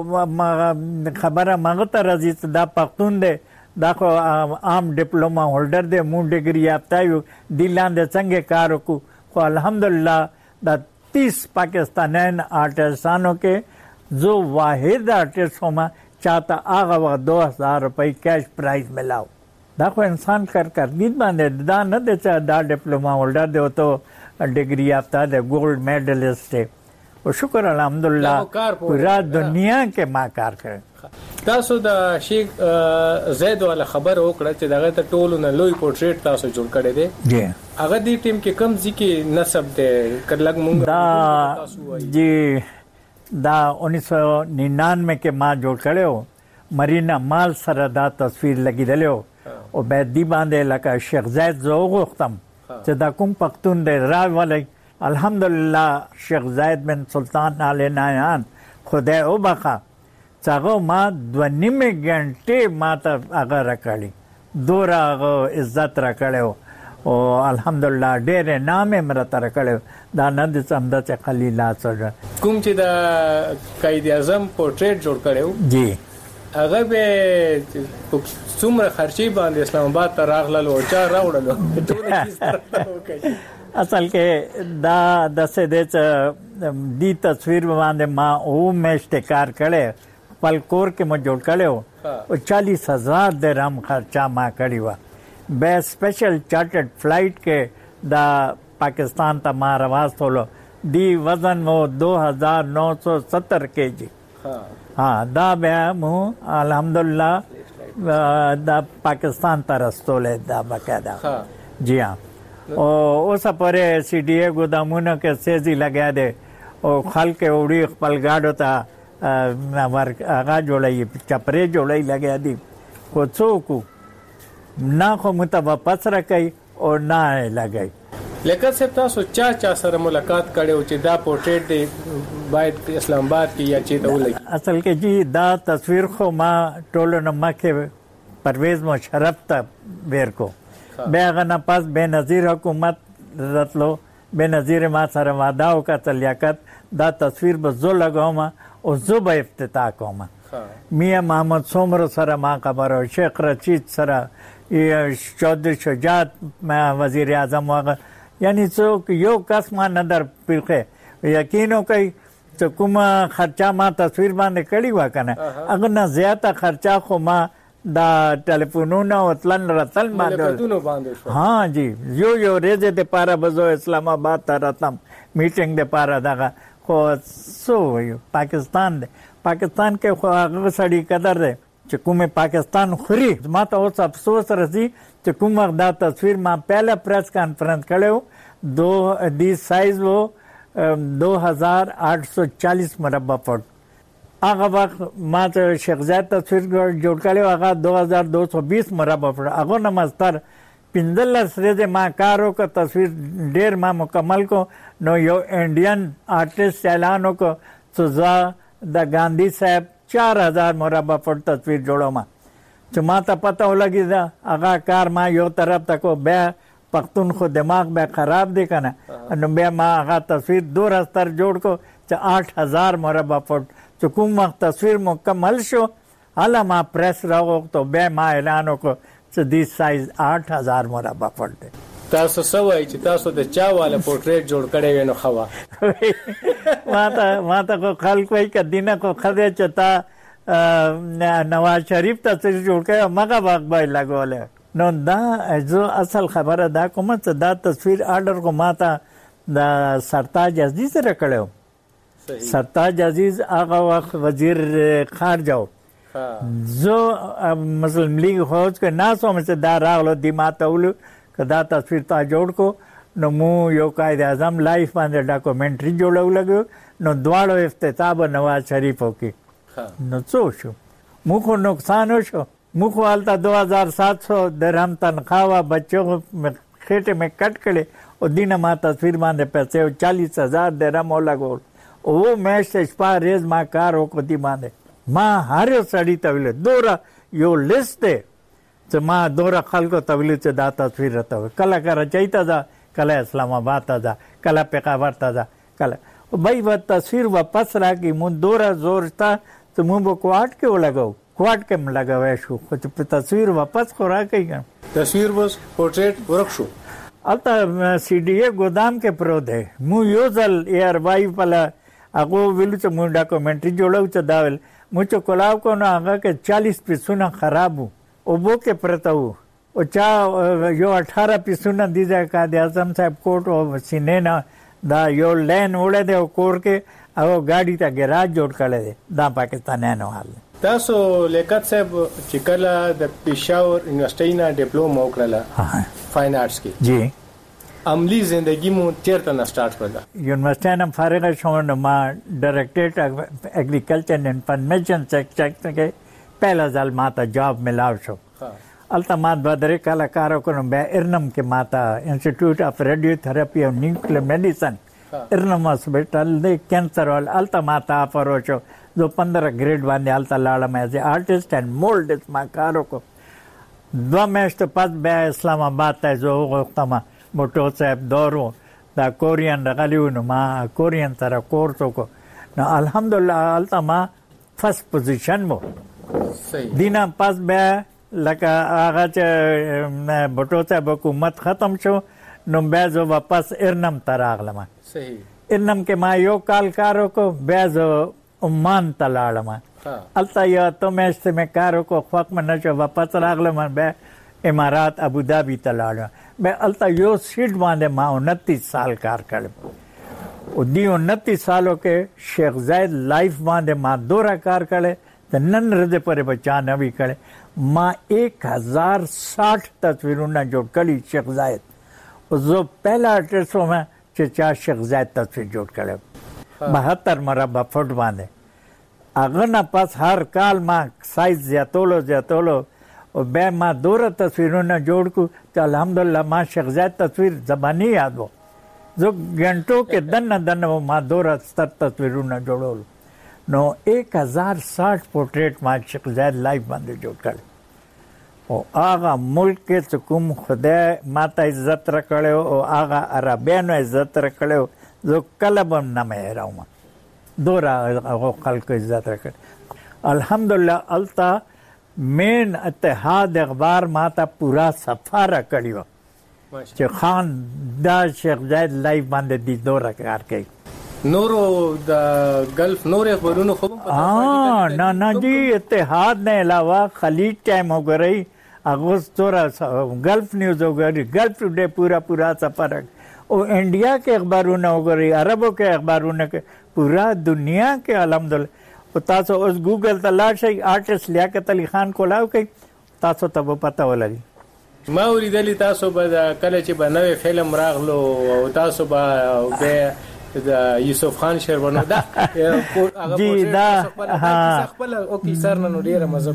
خبره مغه ته راځي دا پښتون دی دا خو عام ډیپلوما هولډر دی مو ډیګري یافته یو د لاندې څنګه کار وکړو خو الحمدلله دا تیس پاکستانیان آرټسټانو کې جو واحد آرټسټ ہوما چاته هغه وخت دو ہزار روپۍ کیش پرائز ملاو دا خو انسان کار کردید باندې دا نه دی چې دا ډیپلوما هولډر دی او ته ډیګري یافته دی ګولډ میډلسټ دی او شکر الحمدلله پورا دنیا کې ما کار کړ تاسو د شیخ زید والا خبر وکړه چې دغه ته ټولو نه لوی پورټریټ تاسو جوړ کړی دی جی هغه دی ټیم کې کم ځکه نسب دی کلګ مونږ دا جی دا انیس سو ننانوے کې ما جوړ کړو مرینا مال سره دا تصویر لګیدلو او به دی باندې لکه شیخ زید زو غوښتم چې دا کوم پښتون دی راولای الحمدلله شیخ زید بن سلطان علی نایان خدای او بخا څنګه ما دو نیمه غنټه ما ته هغه راکړی دورا عزت راکړو او الحمدلله ډېر نام مرته راکړو دا نند سمدا چې خلیلا سره کوم چې دا قائد اعظم پورټریټ جوړ کړو جی هغه به څومره خرچي باندې اسلام آباد ته راغلل او چا راوړل اصل کې دا د سده دی تصویر باندې ما او مې کار کړي پل کور کې مو جوړ کړو او چالیس ہزار درهم خرچا ما کړی و به سپیشل چارټرډ فلایټ کې دا پاکستان ته ما رواز ټولو دی وزن مو دو ہزار نو سو ستر کے جی ها دا بیا مو الحمدلله دا پاکستان ته رسولې دا بقاعده جی ها او اوس پرې سی ډي ای ګودامونو کې سيزي لګیا دي او خلک وړي خپل گاډو ته ور هغه جوړي چپرې جوړي لګیا دي خو څوک نه خو متبا پسره کوي او نه لګي لیکن صاحب تاسو چا چا سره ملاقات کړو چې دا پورټریټ دی باید اسلام آباد کې یا چې ته ولګي اصل کې جی دا تصویر خو ما ټولو نه مکه پرویز مشرف ته ویر کو بیا غنا پاس بے نظیر حکومت راتلو بے نظیر ما سره وعده وکړه لیاقت دا تصویر به زو لګوم او زو به افتتاح کوم میاں محمد سومر سره ما خبرو شیخ رشید سره چودھری شجاعت وزیر اعظم وغیرہ یعنی څوک یو کس ما نه در پیخه یقینو کوي چې کومه خرچه ما تصویر باندې کړی و کنه هغه نه زیاته خرچه خو ما دا ټلیفونونه او تلن راتل باندې ها جی یو یو ریزه د پاره بزو اسلام آباد ته راتم میټینګ د پاره دغه خو سو پاکستان دی پاکستان کې خو هغه سړی قدر دی چې کومه پاکستان خوري ما ته اوس افسوس راځي چې کومه دا تصویر ما پہلا پریس کانفرنس کړو دو دی سائز وہ دو ہزار آٹھ سو چالیس مربع فٹ هغه وخت ما ته شیخ زاید تصویر جوړ کړو هغه دو ہزار دو سو بیس مربع فٹ هغه نه مستر پندل سره ما کارو کو تصویر ډیر ما مکمل کو نو یو انډین آرټیست اعلان کو سزا د ګاندھی صاحب چار ہزار مربع فٹ تصویر جوړو ما چې ما ته پته ولګی دا هغه کار ما یو طرف تکو بیا پختون خو دماغ به خراب دی کنه نو بیا ما هغه تصویر دو رستر جوړ کو چې آٹھ ہزار مربع فٹ چې کوم وخت تصویر مکمل شو حالا ما پریس راغو تو بیا ما اعلان وکړ چې دی سایز آٹھ ہزار مربع فٹ دی تاسو سوای چې تاسو د چا والا پورټریټ جوړ کړی وینو خوا ما ته ما ته خلک وای کدینه کو خدای چتا نواز شریف ته جوړ کړ مګه باغ بای لګول نو دا جو اصل خبره دا کومه چې دا تصویر آرډر کو ما ته د سرتاج عزیز سره کړو سرتاج عزیز هغه وخت وزیر خارجه زه مسلم لیگ فوج کې ناسو مې دا راغلو دی ما ته ول کدا تصویر تا جوړ کو نو مو یو قائد اعظم لایف باندې ډاکومنټري جوړو لګو نو دواړو افتتاح به نواز شریف وکي نو څو شو مو خو نقصان شو مو خو حالت دو ہزار سات سو درہم تنخواہ بچوں کو خیٹے میں کٹ کړي او دینه ما تصویر باندې پیسې چالیس ہزار درہم لګول او مې شپه ریز ما کار وکړ دی باندې ما هر یو سړی ته ویل دورا یو لیست دی چې ما دورا خلکو ته ویل چې دا تصویر راته کله کله چایته دا کله اسلام آباد ته دا کله پېښور ته دا کله بھائی وہ تصویر واپس راکې مون دورا زور تا ته مون په کوارټ کې ولګاو کوارټ کې لګاوې شو خو په تصویر واپس خو راکې تصویر بس پورټریټ ورک شو البته سی ډي ای ګودام کې پرو دی مو یو ځل ایر وای په هغه ویل چې مون ډاکومنټري جوړو چې دا ول مو چې کولاو کو نه هغه کې چالیس پیسونه خراب وو او بو کې پرته وو او چا یو اٹھارہ پیسونه دي ځکه قائد اعظم صاحب کوټ او سینینا دا یو لین وړه دی او کور کې او گاډي ته ګراج جوړ کړل دي دا پاکستانیانو حال تاسو لیکت صاحب چې کله د پېښور یونیورسيټي نه ډیپلوما وکړه فاین آرټس کې جی عملی زندگی مو چیرته نه سٹارټ کړه یونیورسيټي نه فارغ شوم نو ما ډایریکټریټ اف اګریکلچر اینڈ انفارمیشن سیکټر کې پہلا ځل ماته جاب ملاو شو البته ما دوه درې کاله کار وکړم بیا ارنم کې ماته انسټیټیوټ اف ریډیو تھراپي او نیوکلیر میډیسن ارنم هاسپټل د کینسر ول البته ماته آفر وشو زه پندرہ گریډ باندې البته لاړم ایز آرټیست اینڈ مولډ ما کار وکړ دوه میاشتې پس بیا اسلام آباد ته زه وغوښتم موټو صاحب دورو دا کورین راغلیو نو ما کورین سره کورس وکړو نو الحمدلله البته ما فرست پوزیشن مو دینا پاس بیا لکه هغه چې بټو صاحب حکومت ختم شو نو بیا زه واپس ارنم ته راغلم صحیح ارنم کې ما یو کال کار وکړو بیا زه عمان ته لاړم هلته یو اته میاشتې مې کار وکړو خوښ مې نه شو واپس راغلم بیا امارات ابودابي ته لاړم بیا هلته یو سیټ باندې ما انتیس سال کار کړم او دی उनतीस सालों के शेख जायद लाइफ बांधे मां दोरा कार करे त नन रदे पर बचा न भी करे मां एक हजार साठ तस्वीरों न जोड़ कली शेख जायद जो पहला आर्टिस्ट हो मैं चार शेख जायद तस्वीर जोड़ करे बहत्तर मरबा फुट बांधे अगना पास हर काल मां साइज ज्यातोलो ज्यातोलो और बे मां दोरा तस्वीरों न जोड़ को तो अल्हम्दुलिल्लाह मां शेख जायद तस्वीर जबानी याद हो जो घंटों के दन दन वो मां दोरा सतर तस्वीरों न जोड़ो नो एक हजार साठ पोर्ट्रेट मां शेख जायद लाइफ बांधे जोड़ करे ओ आगा मुल्क के चुकुम खुदा माता इज्जत रखड़े हो आगा अरबियन इज्जत रखड़े हो जो कलबम न में रहूं दोरा वो कल को इज्जत रखड़े अल्हम्दुलिल्लाह अल्ता मेन इत्तेहाद अखबार माता पूरा सफारा कड़ियो चे खान दा शेख जायद लाइफ बांधे दी दोरा कार के नोरो द गल्फ नोरे खबरों को हां ना ना जी इत्तेहाद ने अलावा खलीज टाइम हो गई अगस्त तोरा गल्फ न्यूज हो गई गल्फ टुडे पूरा पूरा सफर और इंडिया के अखबारों ने हो गई अरबों के अखबारों ने पूरा दुनिया के अल्हम्दुलिल्लाह तासो उस गूगल तलाश आर्टिस्ट लियाकत अली खान को लाओ कई तासो तब पता वला ما اوریدلی تاسو به کله چې به نوې فلم راغلو او تاسو به به د یوسف خان شیربانو دا جی دا خپل او کی سر نن ډیره مزه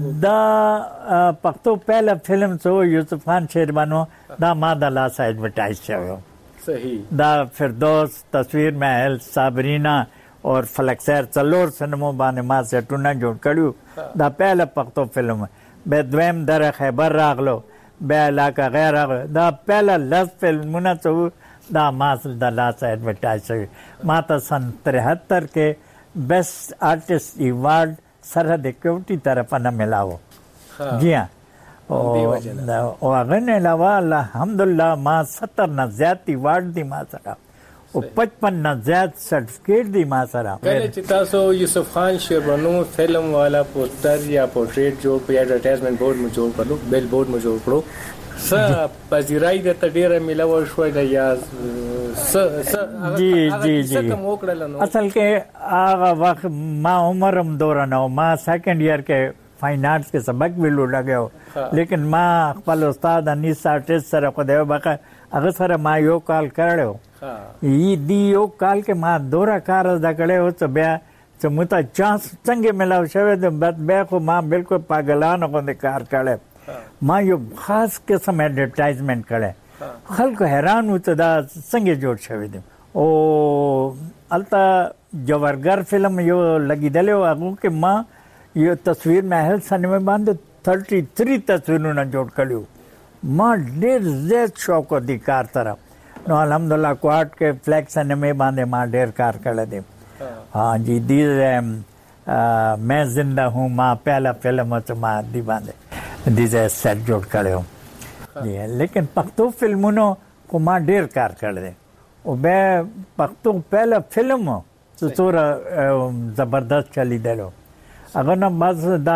دا پښتو پهلا فلم سو یوسف خان شیربانو دا ما د لاس ایڈورټایز شوی صحیح دا فردوس تصویر محل صابرینا और फ्लेक्सर चलोर सिनेमो बाने मा सेटुना जोड़ कड़ियो दा पहला पख्तो फिल्म बे द्वेम दर खैबर रागलो बे इलाका गैर दा पहला लस फिल्म ना तो दा मास दा लास एडवर्टाइज माता सन तिहत्तर के बेस्ट आर्टिस्ट अवार्ड सरहद इक्विटी तरफ न मिलाओ जी हां और अगने अलावा अल्हम्दुलिल्लाह मा सत्तर न ज्यादा अवार्ड दी मा सका और पचपन न ज्यादा सर्टिफिकेट दी मा सरा कले चितासो यूसुफ खान शेरबानो फिल्म वाला पोस्टर या पोर्ट्रेट जो पे एडवर्टाइजमेंट बोर्ड में जोड़ कर लो बिल बोर्ड में जोड़ करो स पजिराई de तडेरा मिलाव शो या स स जी जी जी असल के आगा वक्त मा उमरम दौरान हो मा सेकंड ईयर के फाइन आर्ट्स के सबक भी लो लगे हो लेकिन मा खपल उस्ताद अनीस आर्टिस्ट सर को देव बाका अगर सर मा यो कॉल करे हो ई दी यो काल के मा दोरा कार दा करे हो तो बे तो मुता चांस चंगे मिलाव शवे तो बत बे को मा बिल्कुल पागलान को दे कार करे मा यो खास किस्म एडवर्टाइजमेंट करे खल को हैरान हो तो दा संगे जोड़ शवे दे ओ अलता जवरगर फिल्म यो लगी दले हो अगु के मा यो तस्वीर महल सिनेमा बांध तैंतीस तस्वीरों न जोड़ कलियो मा डेर जेद शौक अधिकार तरफ नो अल्हम्दुलिल्लाह क्वार्ट के फ्लैक्स में बांधे मां ढेर कार कर दे हाँ जी दी मैं जिंदा हूँ माँ पहला फिल्म तो माँ दी बांधे दीजे सेट जोड़ करे हो जी लेकिन पख्तो फिल्मों को माँ ढेर कार कर दे और बे पख्तो पहला फिल्म तो थोड़ा जबरदस्त चली दे लो अगर ना बस दा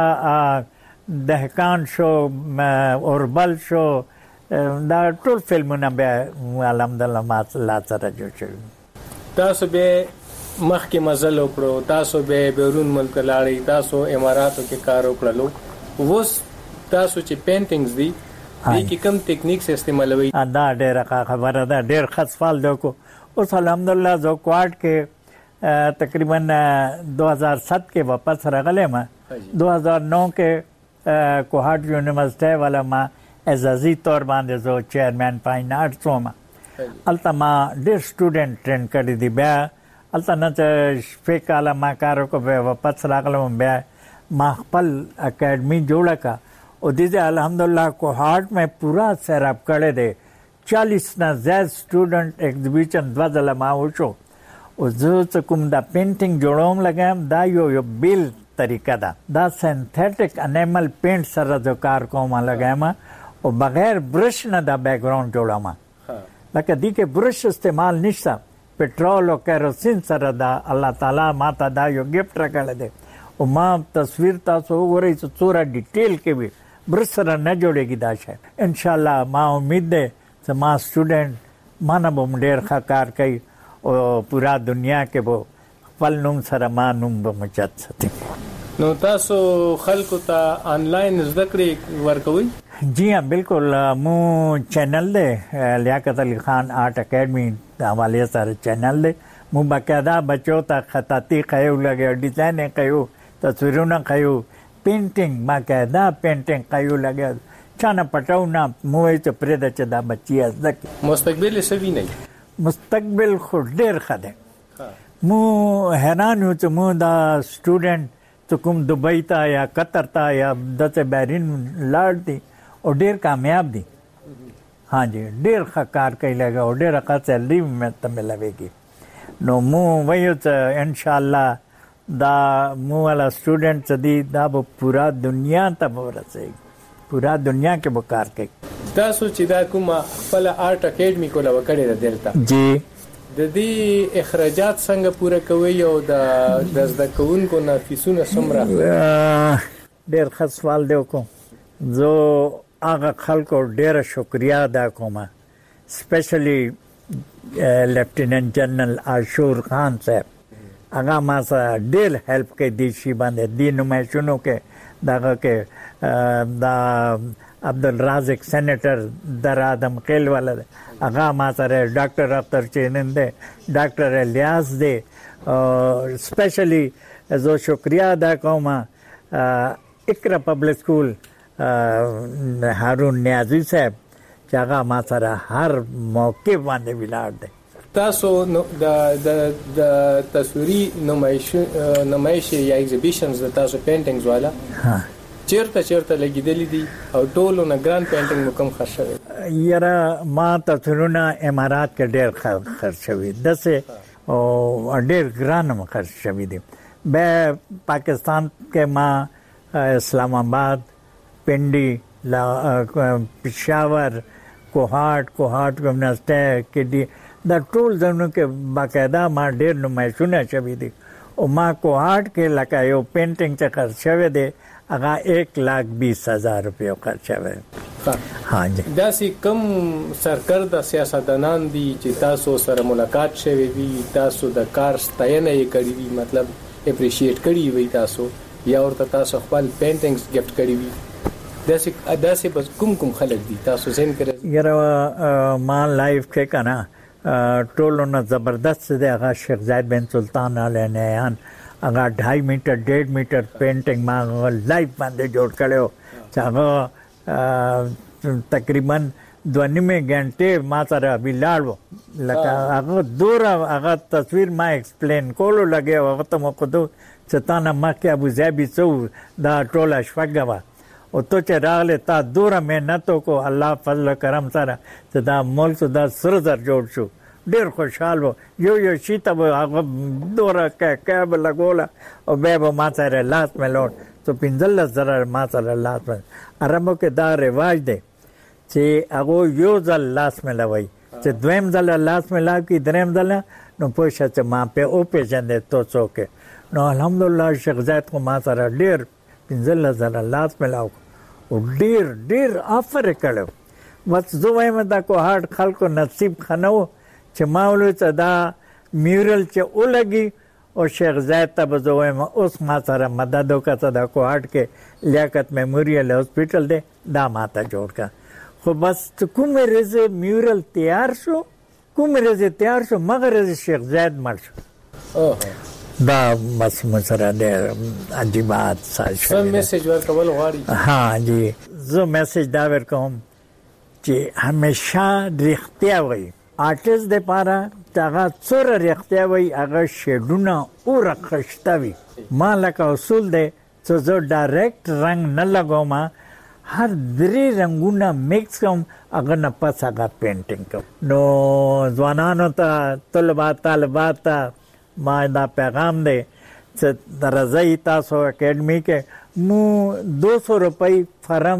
दहकान शो और बल शो دا ټول فلمونه به الحمدلله ما لا سره جوړ شوی تاسو به مخکې مزل وکړو تاسو به بیرون ملک لاړی تاسو اماراتو کې کار وکړلو وس تاسو چې پینټینګز دي دې کې کوم ټیکنیکس استعمالوي دا ډېر خبره ده ډېر خاص فال دکو اوس الحمدلله زو کوارټ کې تقریبا दो हज़ार सात के वापस रागले ما दो हज़ार नौ के कोहाट यूनिवर्सिटी वाला मा एजाजी तौर बांधे जो चेयरमैन फाइन आर्ट्स होमा अल्तमा डेढ़ स्टूडेंट ट्रेन कर दी बे अल्तना फेक आला मा कारो को बे वापस रागलो बे माखपल एकेडमी जोड़ा का और दीजिए अल्हम्दुलिल्लाह कोहाट में पूरा सेटअप करे दे चालीस ना ज्यादा स्टूडेंट एग्जीबिशन द्वाजला मा उचो और जो चकुम दा पेंटिंग जोड़ोम लगे दा यो यो बिल तरीका दा दा सिंथेटिक एनिमल पेंट सर जो कार को मा लगे मा और बगैर ब्रश न दा बैकग्राउंड जोड़ा मा लेकिन दी के ब्रश इस्तेमाल निशा पेट्रोल और केरोसिन सर दा अल्लाह ताला माता दा यो गिफ्ट रखले दे और मां तस्वीर ता सो हो रही तो पूरा डिटेल के भी ब्रश सर न जोड़ेगी दाश है इंशाल्लाह मां उम्मीद है कि मां स्टूडेंट माना बम ढेर खा कार कई او پورا دنیا کې به خپل نوم سره ما نوم به مچت ساتي. نو تاسو خلکو ته آنلاین زده کړې ورکوي؟ جی हाँ बिल्कुल. मो चैनल दे लियाकत अली खान आर्ट अकेडमी हवाले सारे चैनल दे मो बाकायदा बच्चों तक खताती कयो लगे डिजाइन कयो तस्वीरों न कयो पेंटिंग बाकायदा पेंटिंग कयो लगे चाना पटाऊ ना मुए तो प्रेद चदा बच्ची अजक मुस्तकबिल सभी नहीं मुस्तकबिल खुद देर खदे मो हैरान हूँ तो मो दा स्टूडेंट तो कुम दुबई था या कतर था या दस बैरिन लाड थी और डेर कामयाब दी. हाँ जी डेर कार कही लगा और डेर का सैलरी में तमें लगेगी. नो मुँह वही तो इंशाल्लाह दा मुँह वाला स्टूडेंट सदी दा वो पूरा दुनिया तब रसेगी पूरा दुनिया के बुकार के तासो چې دا کومه خپل آرټ اکیډمي کوله وکړې ده دلته जी د دې اخراجات څنګه پوره کوي او د د زده کوونکو نه فیسونه څومره؟ ډېر ښه سوال دی وکړو. زه هغه خلکو ډېره شکریا ادا کوم سپیشلی لیفټیننټ جنرال عاشور خان صاحب هغه ما سره ډېر هیلپ کوي دې شي باندې دې نمایشونو کې دغه کې دا عبدالرازق سینیټر در آدم خیل والا دی هغه ما سره ډاکټر اختر چینن دی ډاکټر الیاس دی سپیشلی زه شکریا ادا کوم اقرا پبلک سکول هارون نیازی صاحب چې هغه ما سره هر موقع باندې ولاړ دی. تاسو د د د تصویري نمایش نمایش یا ایگزیبیشنز د تاسو پینټینګز والا ها چیرته چیرته لګیدلې دي او ټولو نه ګران پینټینګ مکم خرڅ شوی؟ یاره ما تصویرونه امارات کې ډېر خرڅ شوي دسه او ډېر ګران هم خرڅ شوي دي. به پاکستان کې ما اسلام آباد پنڈی پشاور کوهاټ کوهاټ ګمناسټه کې دي دا ټول ځایونو کې باقاعده ما ډېر نمایشونه شوي دي او ما کوهاټ کې لکه یو پینټینګ چې خرڅ شوی دی هغه ایک لاکھ بیس هزار روپیو خرڅ شوی. ها جی داسې کم سرکرده سیاستدانان دي چې تاسو سره ملاقات شوی وي تاسو د کار ستاینه یې کړې وي مطلب اپریشیټ کړی وي تاسو یا ورته تاسو خپل پینټینګز ګفت کړی وي داسې داسې بس کوم کوم خلک دي تاسو زین کړی؟ یاره ما لایف کې کنه ټولو نه زبردست دی هغه شیخ زاید بن سلطان علی نیان هغه ढाई میټر ډېر میټر پینټینګ ما لایف باندې جوړ کړو چې هغه تقریبا دوه نیمه غنټه ما سره ویلاړو لکه هغه دور هغه تصویر ما ایکسپلین کولو لګي هغه ته مو کوو چې تا نه ما کې ابو ظبي څو دا ټوله شپږه او تو چې راغله تا دور مهنت کو الله فضل کرم سره چې دا ملک دا سر زر جوړ شو ډېر خوشحال وو یو یو شي ته هغه دوره کې کېب لګوله او بیا به ما سره لاس ملون تو پنځلس زره ما سره لاس مل عربو کې دا رواج دی چې هغه یو ځل لاس ملوي چې دویم ځل لاس ملاو کې دریم ځل نو پوښتنه چې ما په او پیژندې تو څوک نو الحمدلله شیخ زاید کو ما سره ډېر پنځلس زره لاس ملاو او ډېر ډېر افر کړو بس زه وایم دا کوهاټ خلکو نصیب خنو چې ما ولې دا میورل چې ولګي او شیخ زاید ته به زه وایم اوس ما سره مدد وکړه دا کوهاټ کې لیاقت میموریل هاسپیټل دی دا ما ته جوړ کړه خو بس کوم ورځ میورل تیار شو کوم ورځ تیار شو مګر ورځ شیخ زاید مړ شو دا بس مسره ډېر عجیبات ساز شو. سم میسج ورکول غواړي؟ ها جی زه میسج دا ورکوم چې همیشه رښتیا وایي آرټیست د پاره هغه څوره رښتیا وایي هغه شیډونه ورخښته وي ما لکه اصول دی چې زه ډایرکټ رنګ نه لګوم هر درې رنګونه میکس کوم هغه نه پس هغه پینټینګ کوم. نو ځوانانو ته طلبات طالبات ته ما دا پیغام دی چې درځي تاسو اکیډمي کې مو دو سو روپۍ فرم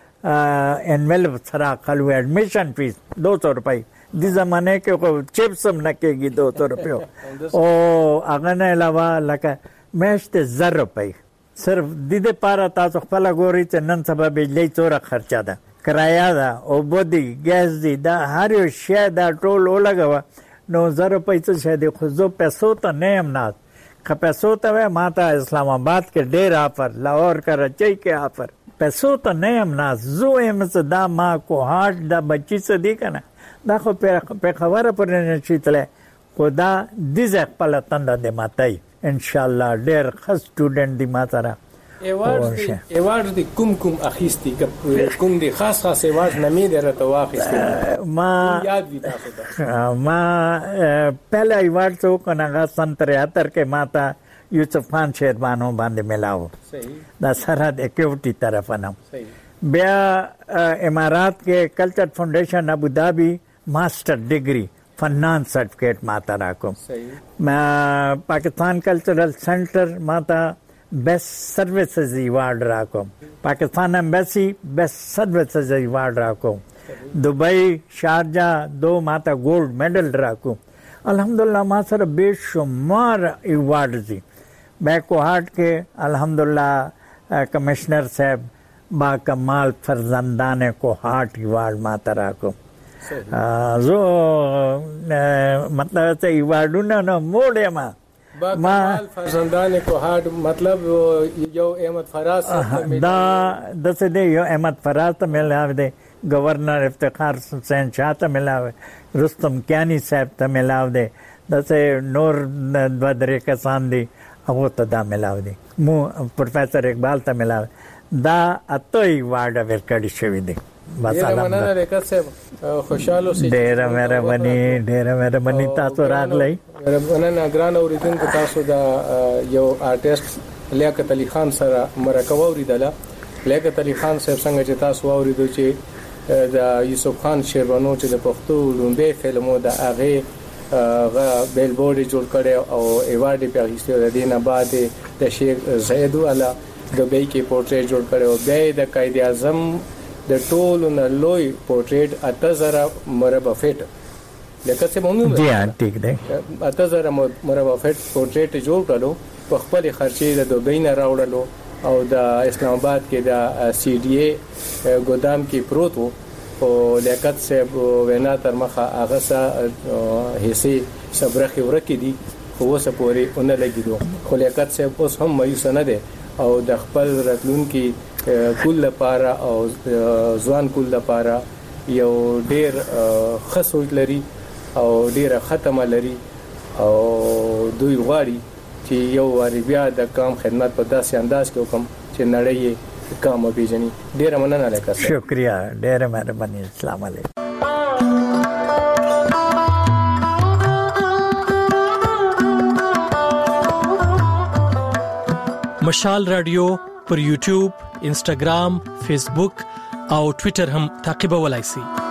انویل سره خلو ایڈمیشن فیس دو سو روپۍ د زمانه کې خو چپس هم نه کېږي دو سو روپیو او هغه نه علاوه لکه میاشت زر روپۍ صرف د دې لپاره تاسو خپل ګوري چې نن سبا بجلی څوره خرچه ده کرایه ده او بودی ګیس دی دا هر یو شی دا ټول ولګوه نو زره پیسې شه دي خو زه پیسو ته نه یم ناز که پیسو ته ما ته اسلام آباد کې ډېر آفر لاهور کراچۍ کې آفر پیسو ته نه یم ناز زه یم څه دا ما کوهاټ دا بچی څه دی که نه دا خو پېښوره پورې نه شي تللی خو دا دې ځای خپله تنده دې ماتوي انشاءالله ډېر ښه سټوډنټ دي ما سره ایوارډ دی کوم کوم اخیستی کوم دی خاص خاص ایوارډ نامې دی راته واخیستی ما یاد وي تاسو ته ما پهلا ایوارډ څو کنه سن تریاتر کې ما ته یوسف خان شیربانو باندې ملاو دا سرحد ایکټیویټی طرف نه بیا امارات کې کلچر فاؤنڈیشن ابوظہبی ماسٹر ڈگری فنان سرٹیفکیٹ ماتا راکو پاکستان کلچرل سینٹر ماتا بیسٹ سروسز ایوارڈ راکو پاکستان ایمبیسی بیسٹ سروسز ایوارڈ راکو دبئی شارجہ دو ماتا گولڈ میڈل راکو الحمدللہ ما سر بے شمار ایوارڈ دی میں کوہاٹ کے الحمدللہ کمشنر صاحب با کمال فرزندان کوہاٹ ایوارڈ ماتا راکو زو مطلب سے ایوارڈونه نو موڑے ما با کمال فرزندان کوهاټ مطلب یو احمد فراز دا دسه دی یو احمد فراز ته ملاو دی گورنر افتخار حسین شاه ته ملاو رستم کیانی صاحب ته ملاو دی دسه نور بدر کسان دی هغه ته دا ملاو دی مو پروفیسر اقبال ته ملاو دا اته ایوارډ ورکړی شوی دی بس مننه ریکت صاحب خوشاله سي ډېر مهرباني ډېر مهرباني تاسو راغلی مننه ګران اوریدونکو تاسو دا یو آرټیست لیاقت علي خان سره مرکه اوریدله لیاقت علي خان صاحب څنګه چې تاسو اوریدو چې دا یوسف خان شیربانو چې د پښتو لومبه فلمو د هغه غ بیل بورډ جوړ کړي او ایوارډ په اخیستو د دینه بعد د شیخ زید والا دبئی کې پورټریټ جوړ کړي او بیا د قائد اعظم د ټولو نه لوی پورټریټ اته زره مربع فټ لکه څه مونږ جی ها ٹھیک دی اته زره مربع فټ پورټریټ جوړ کړو په خپل خرچې د دوبۍ نه راوړلو او د اسلام آباد کې د سی ډي اي ګودام کې پروت وو او لیاقت صاحب وینا تر مخه هغه سه حصے صبرخي ورکې دي خو اوس پورې اون لګیدو خو لیاقت صاحب اوس هم مایوس نه دي او د خپل راتلونکي کول لپاره او ځوان کول لپاره یو ډیر ښه سوچ لري او ډیره ختمه لري او دوی غواړي چې یو واری بیا د کام خدمت په داسې انداز کې وکم چې نړۍ یې کام وپېژني. ډیره مننه لیاقت صاحب. شکریہ ډیره مهرباني. السلام علیکم. مشال رادیو پر یوټیوب، انسټاګرام، فیسبوک او ټوئیټر هم تعقیبولای شئ.